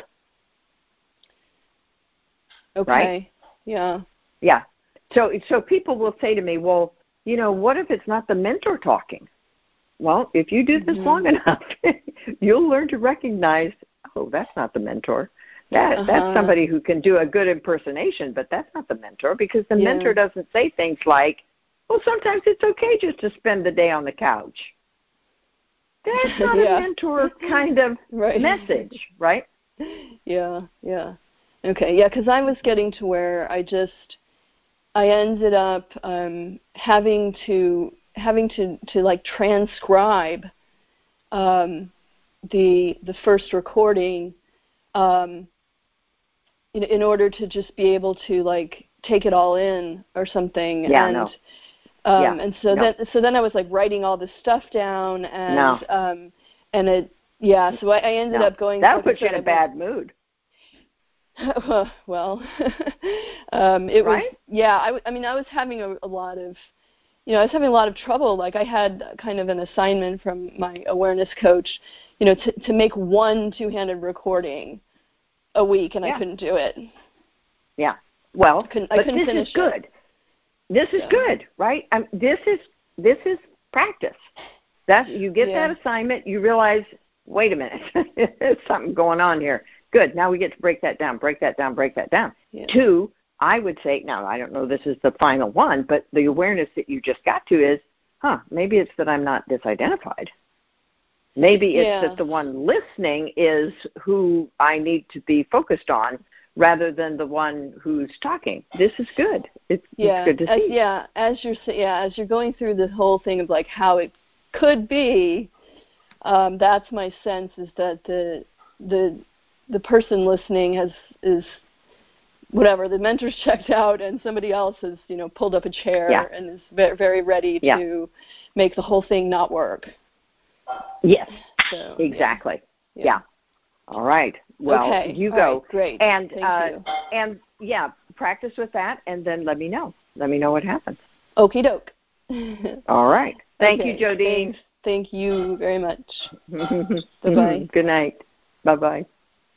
Okay. Right? Yeah. Yeah. So so people will say to me, well, you know, what if it's not the mentor talking? Well, if you do this mm-hmm. long enough, you'll learn to recognize, oh, that's not the mentor. That uh-huh. That's somebody who can do a good impersonation, but that's not the mentor because the yeah. mentor doesn't say things like, well, sometimes it's okay just to spend the day on the couch. That's not yeah. a mentor kind of right. message, right? Yeah, yeah. Okay, yeah, because I was getting to where I just, I ended up um, having to having to, to like transcribe um, the the first recording um, in, in order to just be able to like take it all in or something. Yeah, and, no. Um, yeah, and so no. then so then I was like writing all this stuff down and no. um, and it yeah so I, I ended no. up going. That like puts you said, in a bad mood. well, um, it right? was, yeah, I, I mean, I was having a, a lot of, you know, I was having a lot of trouble. Like I had kind of an assignment from my awareness coach, you know, to, to make one two-handed recording a week, and yeah. I couldn't do it. Yeah. Well, I couldn't, but I couldn't this finish is good. It. This is yeah. good, right? Um, this is this is practice. That you get yeah. that assignment, you realize, wait a minute, there's something going on here. Good. Now we get to break that down, break that down, break that down. Yeah. Two, I would say, now I don't know this is the final one, but the awareness that you just got to is, huh, maybe it's that I'm not disidentified. Maybe it's yeah. that the one listening is who I need to be focused on rather than the one who's talking. This is good. It's, yeah, it's good to as, see. Yeah, as you're yeah, as you're going through this whole thing of like how it could be, um, that's my sense is that the the the person listening has is whatever, the mentor's checked out and somebody else has, you know, pulled up a chair yeah. and is very, very ready yeah. to make the whole thing not work. Yes, so, exactly. Yeah. yeah. All right. Well, okay. you All go. Right. Great. And, Thank uh, you. and, yeah, practice with that, and then let me know. Let me know what happens. Okie doke. All right. Thank okay. you, Jodine. Thanks. Thank you very much. Bye-bye. Good night. Bye-bye.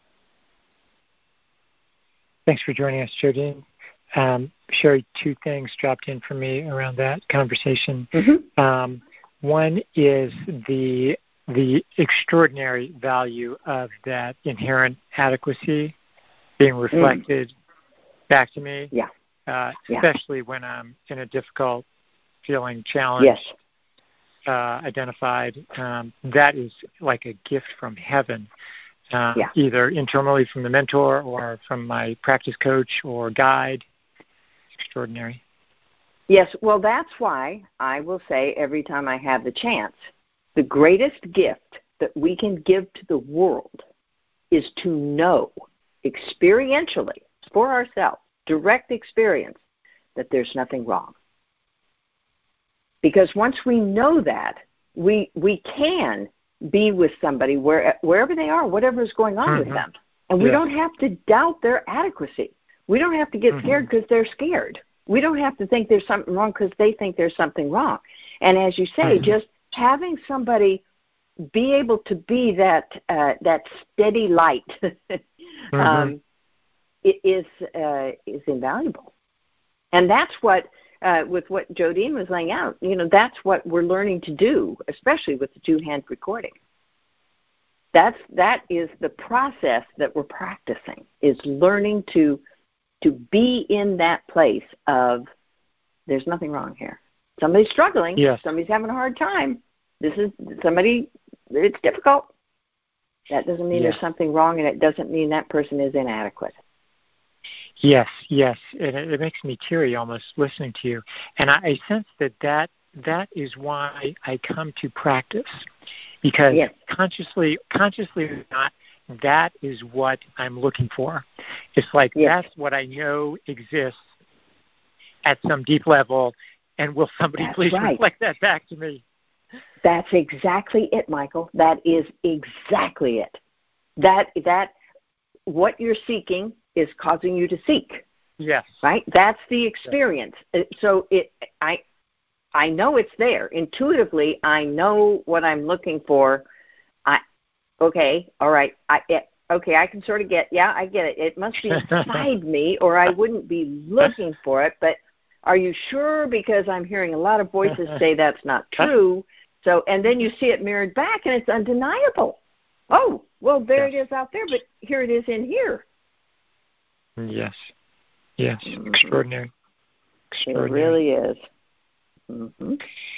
Thanks for joining us, Jodine. Um, Sherry, two things dropped in for me around that conversation. Mm-hmm. Um, one is the the extraordinary value of that inherent adequacy being reflected mm. back to me, yeah. Uh, yeah. especially when I'm in a difficult, feeling challenged, yes. uh, identified. Um, that is like a gift from heaven. Uh, yeah. either internally from the mentor or from my practice coach or guide. Extraordinary. Yes, well, that's why I will say every time I have the chance, the greatest gift that we can give to the world is to know experientially for ourselves, direct experience, that there's nothing wrong. Because once we know that, we we can be with somebody where, wherever they are, whatever is going on mm-hmm. with them. And we yes. don't have to doubt their adequacy. We don't have to get mm-hmm. scared because they're scared. We don't have to think there's something wrong because they think there's something wrong. And as you say, mm-hmm. just having somebody be able to be that uh, that steady light mm-hmm. um, is uh, is invaluable. And that's what, uh, with what Jodine was laying out, you know, that's what we're learning to do, especially with the two-hand recording. That's that is the process that we're practicing, is learning to to be in that place of there's nothing wrong here. Somebody's struggling. Yes. Somebody's having a hard time. This is somebody, it's difficult. That doesn't mean yes. there's something wrong, and it doesn't mean that person is inadequate. Yes, yes. It, it makes me teary almost listening to you. And I, I sense that, that that is why I come to practice. Because yes. consciously, consciously or not, that is what I'm looking for. It's like yes. that's what I know exists at some deep level, and will somebody that's please right. reflect that back to me? That's exactly it, Michael. That is exactly it. That that what you're seeking is causing you to seek. Yes. Right? That's the experience. So it I I know it's there. Intuitively, I know what I'm looking for. I okay, all right. I it, okay, I can sort of get yeah, I get it. It must be inside me, or I wouldn't be looking for it. But are you sure? Because I'm hearing a lot of voices say that's not true. So, and then you see it mirrored back, and it's undeniable. Oh, well, there yes. it is out there, but here it is in here. Yes, yes, mm-hmm. extraordinary. extraordinary. It really is. Mm-hmm.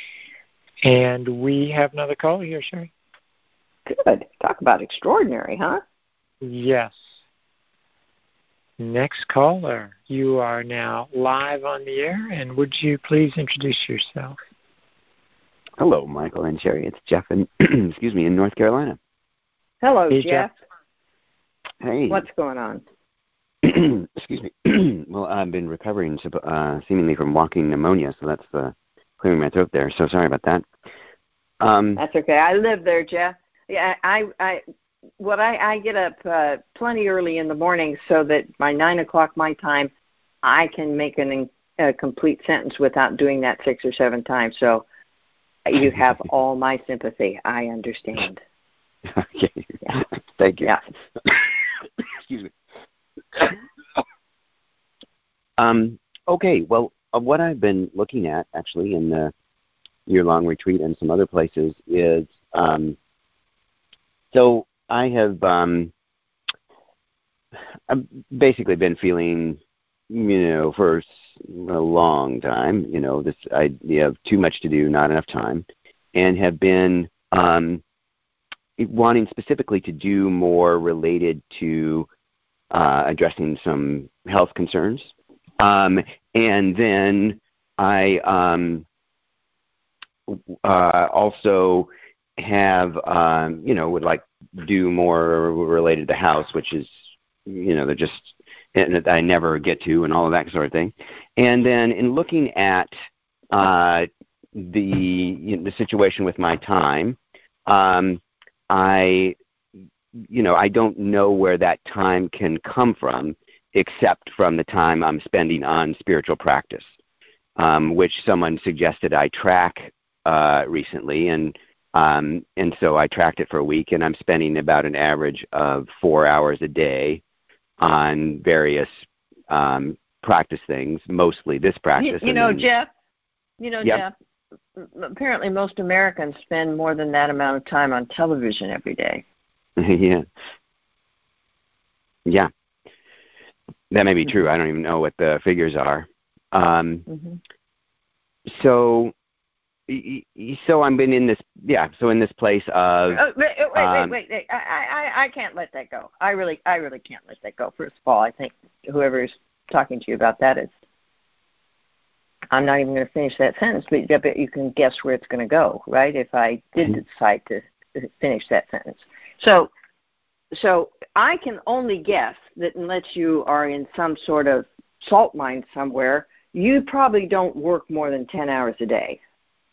And we have another call here, Sherry. Good. Talk about extraordinary, huh? Yes. Next caller, you are now live on the air, and would you please introduce yourself? Hello, Michael and Sherry. It's Jeff in, excuse me, in North Carolina. Hello, hey, Jeff. Jeff. Hey. What's going on? excuse me. Well, I've been recovering uh, seemingly from walking pneumonia, so that's uh, clearing my throat there. So sorry about that. Um, that's okay. I live there, Jeff. Yeah, I, I, what I, I get up uh, plenty early in the morning so that by nine o'clock my time, I can make an, a complete sentence without doing that six or seven times. So you have all my sympathy. I understand. Okay. Yeah. Thank you. Yeah. Excuse me. um, okay, well, uh, what I've been looking at, actually, in the year-long retreat and some other places is, um, so I have um, I've basically been feeling, you know, for a long time, you know, this idea of too much to do, not enough time, and have been um, wanting specifically to do more related to uh, addressing some health concerns. Um, and then I um, uh, also have, um, you know, would like do more related to house, which is, you know, they're just, that I never get to and all of that sort of thing. And then in looking at uh, the, you know, the situation with my time, um, I, you know, I don't know where that time can come from except from the time I'm spending on spiritual practice, um, which someone suggested I track uh, recently. And um, and so I tracked it for a week, and I'm spending about an average of four hours a day on various um, practice things, mostly this practice. You, you know, then, Jeff, you know, yep. Jeff, apparently most Americans spend more than that amount of time on television every day. yeah. Yeah. That may be true. I don't even know what the figures are. Um, mm-hmm. So, so I've been in this, yeah. So in this place of. Oh, wait, wait, um, wait, wait, wait. I, I, I can't let that go. I really, I really can't let that go. First of all, I think whoever's talking to you about that is. I'm not even going to finish that sentence, but I bet you can guess where it's going to go, right? If I did decide to finish that sentence. So, so I can only guess that unless you are in some sort of salt mine somewhere, you probably don't work more than ten hours a day.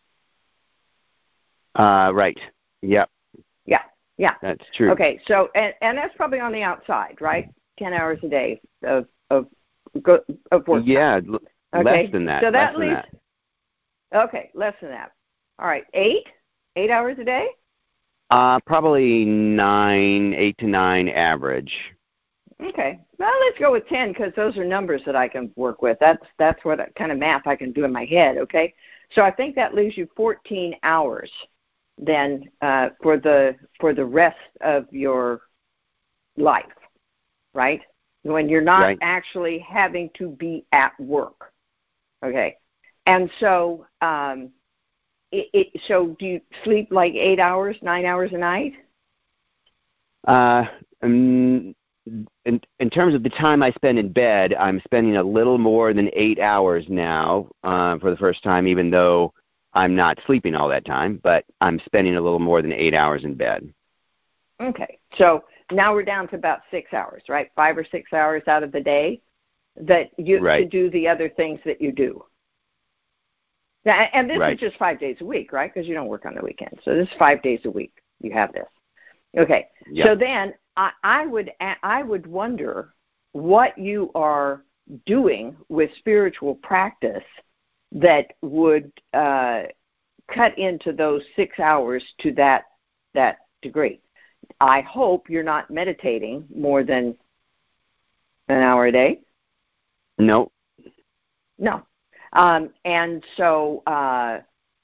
Uh, right. Yep. Yeah. Yeah. That's true. Okay. So, and, and that's probably on the outside, right? ten hours a day of, of, of work. Yeah. Time. Less Okay. than that. So that less leaves, than that. Okay. Less than that. All right. Eight? Eight hours a day? Uh, probably nine, eight to nine average. Okay. Well, let's go with ten because those are numbers that I can work with. That's that's what kind of math I can do in my head. Okay. So I think that leaves you fourteen hours then uh, for the for the rest of your life, right? When you're not right. actually having to be at work. Okay. And so. Um, It, it, so do you sleep like eight hours, nine hours a night? Uh, um, in, in terms of the time I spend in bed, I'm spending a little more than eight hours now uh, for the first time, even though I'm not sleeping all that time, but I'm spending a little more than eight hours in bed. Okay. So now we're down to about six hours, right? Five or six hours out of the day that you right. to do the other things that you do. Now, and this right. is just five days a week, right? Because you don't work on the weekends. So this is five days a week. You have this. Okay. Yep. So then I, I would I would wonder what you are doing with spiritual practice that would uh, cut into those six hours to that that degree. I hope you're not meditating more than an hour a day. No. No. Um, and so, uh,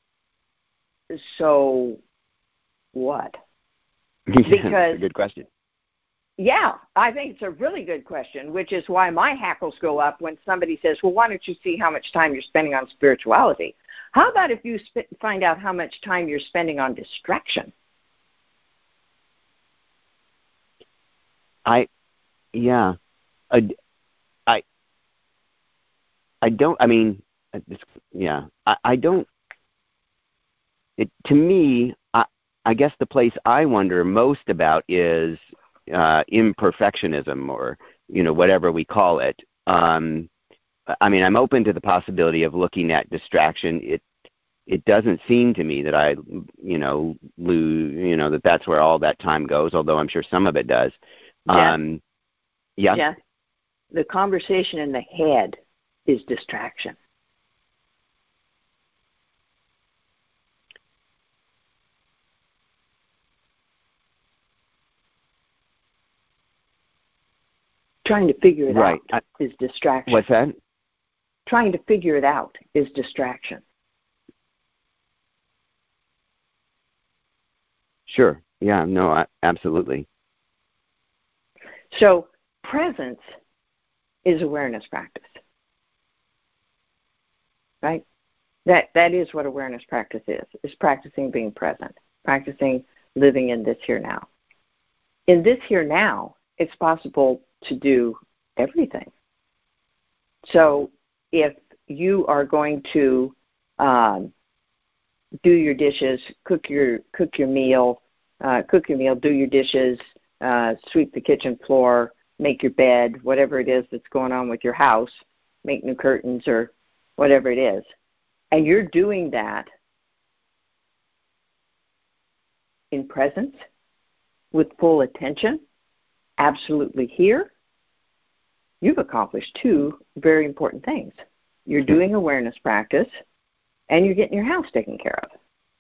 so what? Because Because a good question. Yeah, I think it's a really good question, which is why my hackles go up when somebody says, well, why don't you see how much time you're spending on spirituality? How about if you sp- find out how much time you're spending on distraction? I, yeah, I, I, I don't, I mean, this, yeah, I, I don't, it, to me, I, I guess the place I wonder most about is uh, imperfectionism, or, you know, whatever we call it. Um, I mean, I'm open to the possibility of looking at distraction. It, it doesn't seem to me that I, you know, lose, you know, that that's where all that time goes, although I'm sure some of it does. Jeff, um, yeah. Jeff, the conversation in the head is distraction. Trying to figure it right. out I, is distraction. What's that? Trying to figure it out is distraction. Sure. Yeah, no, I, absolutely. So presence is awareness practice, right? That that is what awareness practice is, is practicing being present, practicing living in this here now. In this here now, it's possible to do everything. So if you are going to um, do your dishes, cook your cook your meal, uh, cook your meal, do your dishes, uh, sweep the kitchen floor, make your bed, whatever it is that's going on with your house, make new curtains or whatever it is, and you're doing that in presence, with full attention, absolutely here, you've accomplished two very important things. You're doing awareness practice, and you're getting your house taken care of.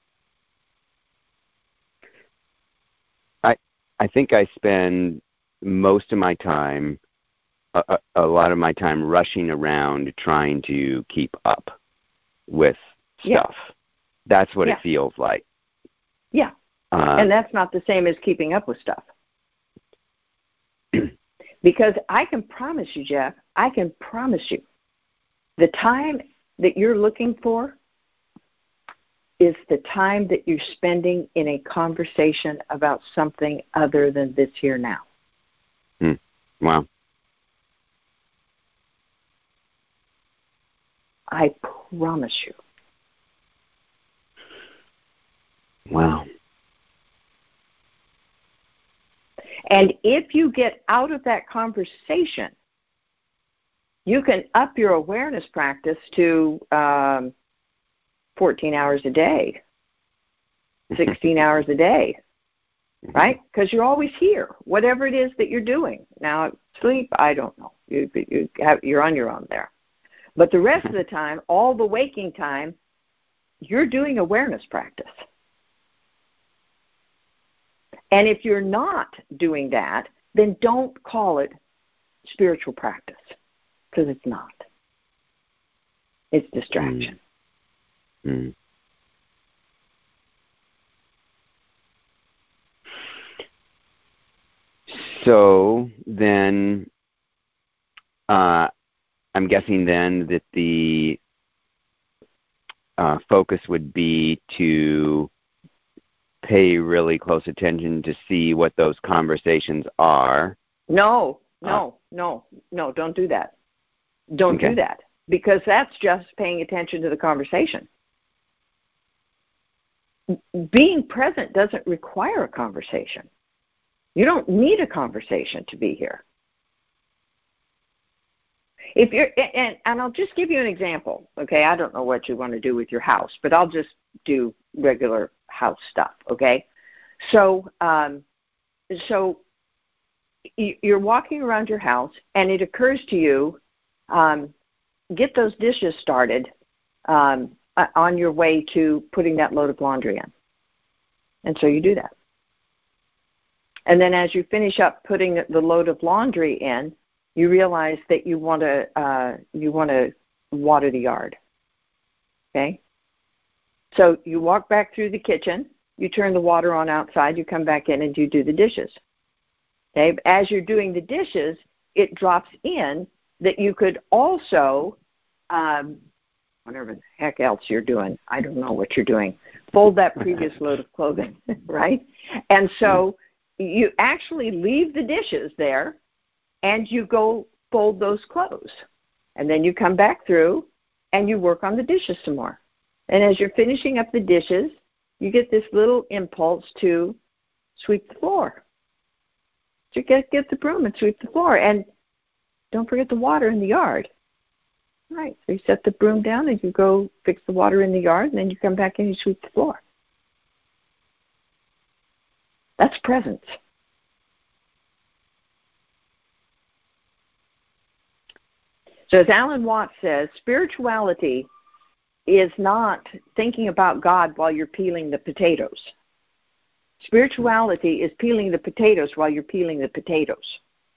I I think I spend most of my time, a, a lot of my time rushing around trying to keep up with stuff. Yeah. That's what yeah. it feels like. Yeah. Uh, and that's not the same as keeping up with stuff. Because I can promise you, Jeff, I can promise you, the time that you're looking for is the time that you're spending in a conversation about something other than this here now. Hmm. Wow. I promise you. Wow. And if you get out of that conversation, you can up your awareness practice to um, fourteen hours a day, sixteen hours a day, right? Because you're always here, whatever it is that you're doing. Now, sleep, I don't know. You, you have, you're on your own there. But the rest of the time, all the waking time, you're doing awareness practice. And if you're not doing that, then don't call it spiritual practice, because it's not. It's distraction. Mm. So then, uh, I'm guessing then that the uh, focus would be to pay really close attention to see what those conversations are. No, no, uh, no, no, don't do that. Don't okay. do that, because that's just paying attention to the conversation. Being present doesn't require a conversation. You don't need a conversation to be here. If you're, and, and I'll just give you an example, okay? I don't know what you want to do with your house, but I'll just do regular house stuff, okay? So, um, so you're walking around your house, and it occurs to you, um, get those dishes started um, on your way to putting that load of laundry in. And so you do that. And then as you finish up putting the load of laundry in, you realize that you want to uh, you want to water the yard. Okay? So you walk back through the kitchen, you turn the water on outside, you come back in and you do the dishes. Okay? As you're doing the dishes, it drops in that you could also, um, whatever the heck else you're doing, I don't know what you're doing, fold that previous load of clothing, right? And so you actually leave the dishes there, and you go fold those clothes. And then you come back through and you work on the dishes some more. And as you're finishing up the dishes, you get this little impulse to sweep the floor. So you get, get the broom and sweep the floor. And don't forget the water in the yard. All right, so you set the broom down and you go fix the water in the yard, and then you come back and you sweep the floor. That's presence. So as Alan Watts says, spirituality is not thinking about God while you're peeling the potatoes. Spirituality is peeling the potatoes while you're peeling the potatoes.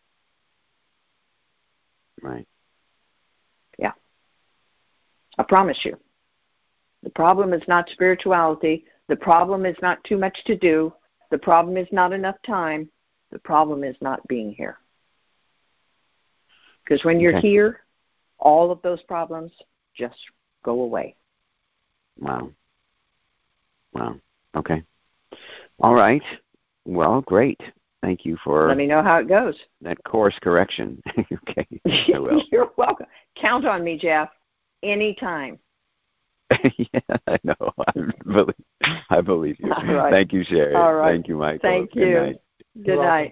Right. Yeah. I promise you. The problem is not spirituality. The problem is not too much to do. The problem is not enough time. The problem is not being here. Because when you're okay. here, all of those problems just go away. Wow. Wow. Okay. All right. Well, great. Thank you for let me know how it goes. That course correction. Okay, I will. You're welcome. Count on me, Jeff. Anytime. Yeah, I know. I believe, I believe you. Right. Thank you, Sherry. All right. Thank you, Michael. Thank Good you. night. Good night.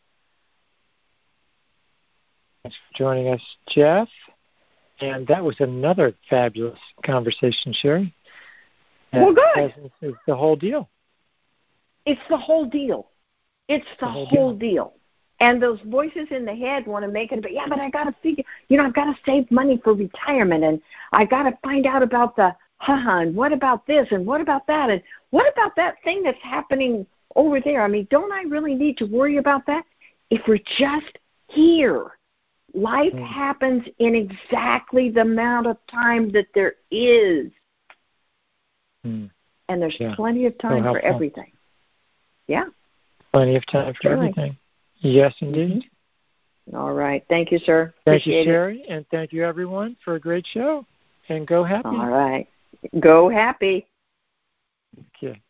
Thanks for joining us, Jeff. And that was another fabulous conversation, Sherry. Well, good. Presence is the whole deal. It's the whole deal. It's the, the whole, whole deal. deal. And those voices in the head want to make it, but yeah, but I got to figure, you know, I've got to save money for retirement, and I got to find out about the, haha, and what about this, and what about that, and what about that thing that's happening over there? I mean, don't I really need to worry about that? If we're just here, life mm. happens in exactly the amount of time that there is. Mm. And there's yeah. plenty of time so for everything. Yeah. Plenty of time for really. everything. Yes, indeed. All right. Thank you, sir. Thank Appreciate you, Sherry, it. And thank you, everyone, for a great show. And go happy. All right. Go happy. Okay.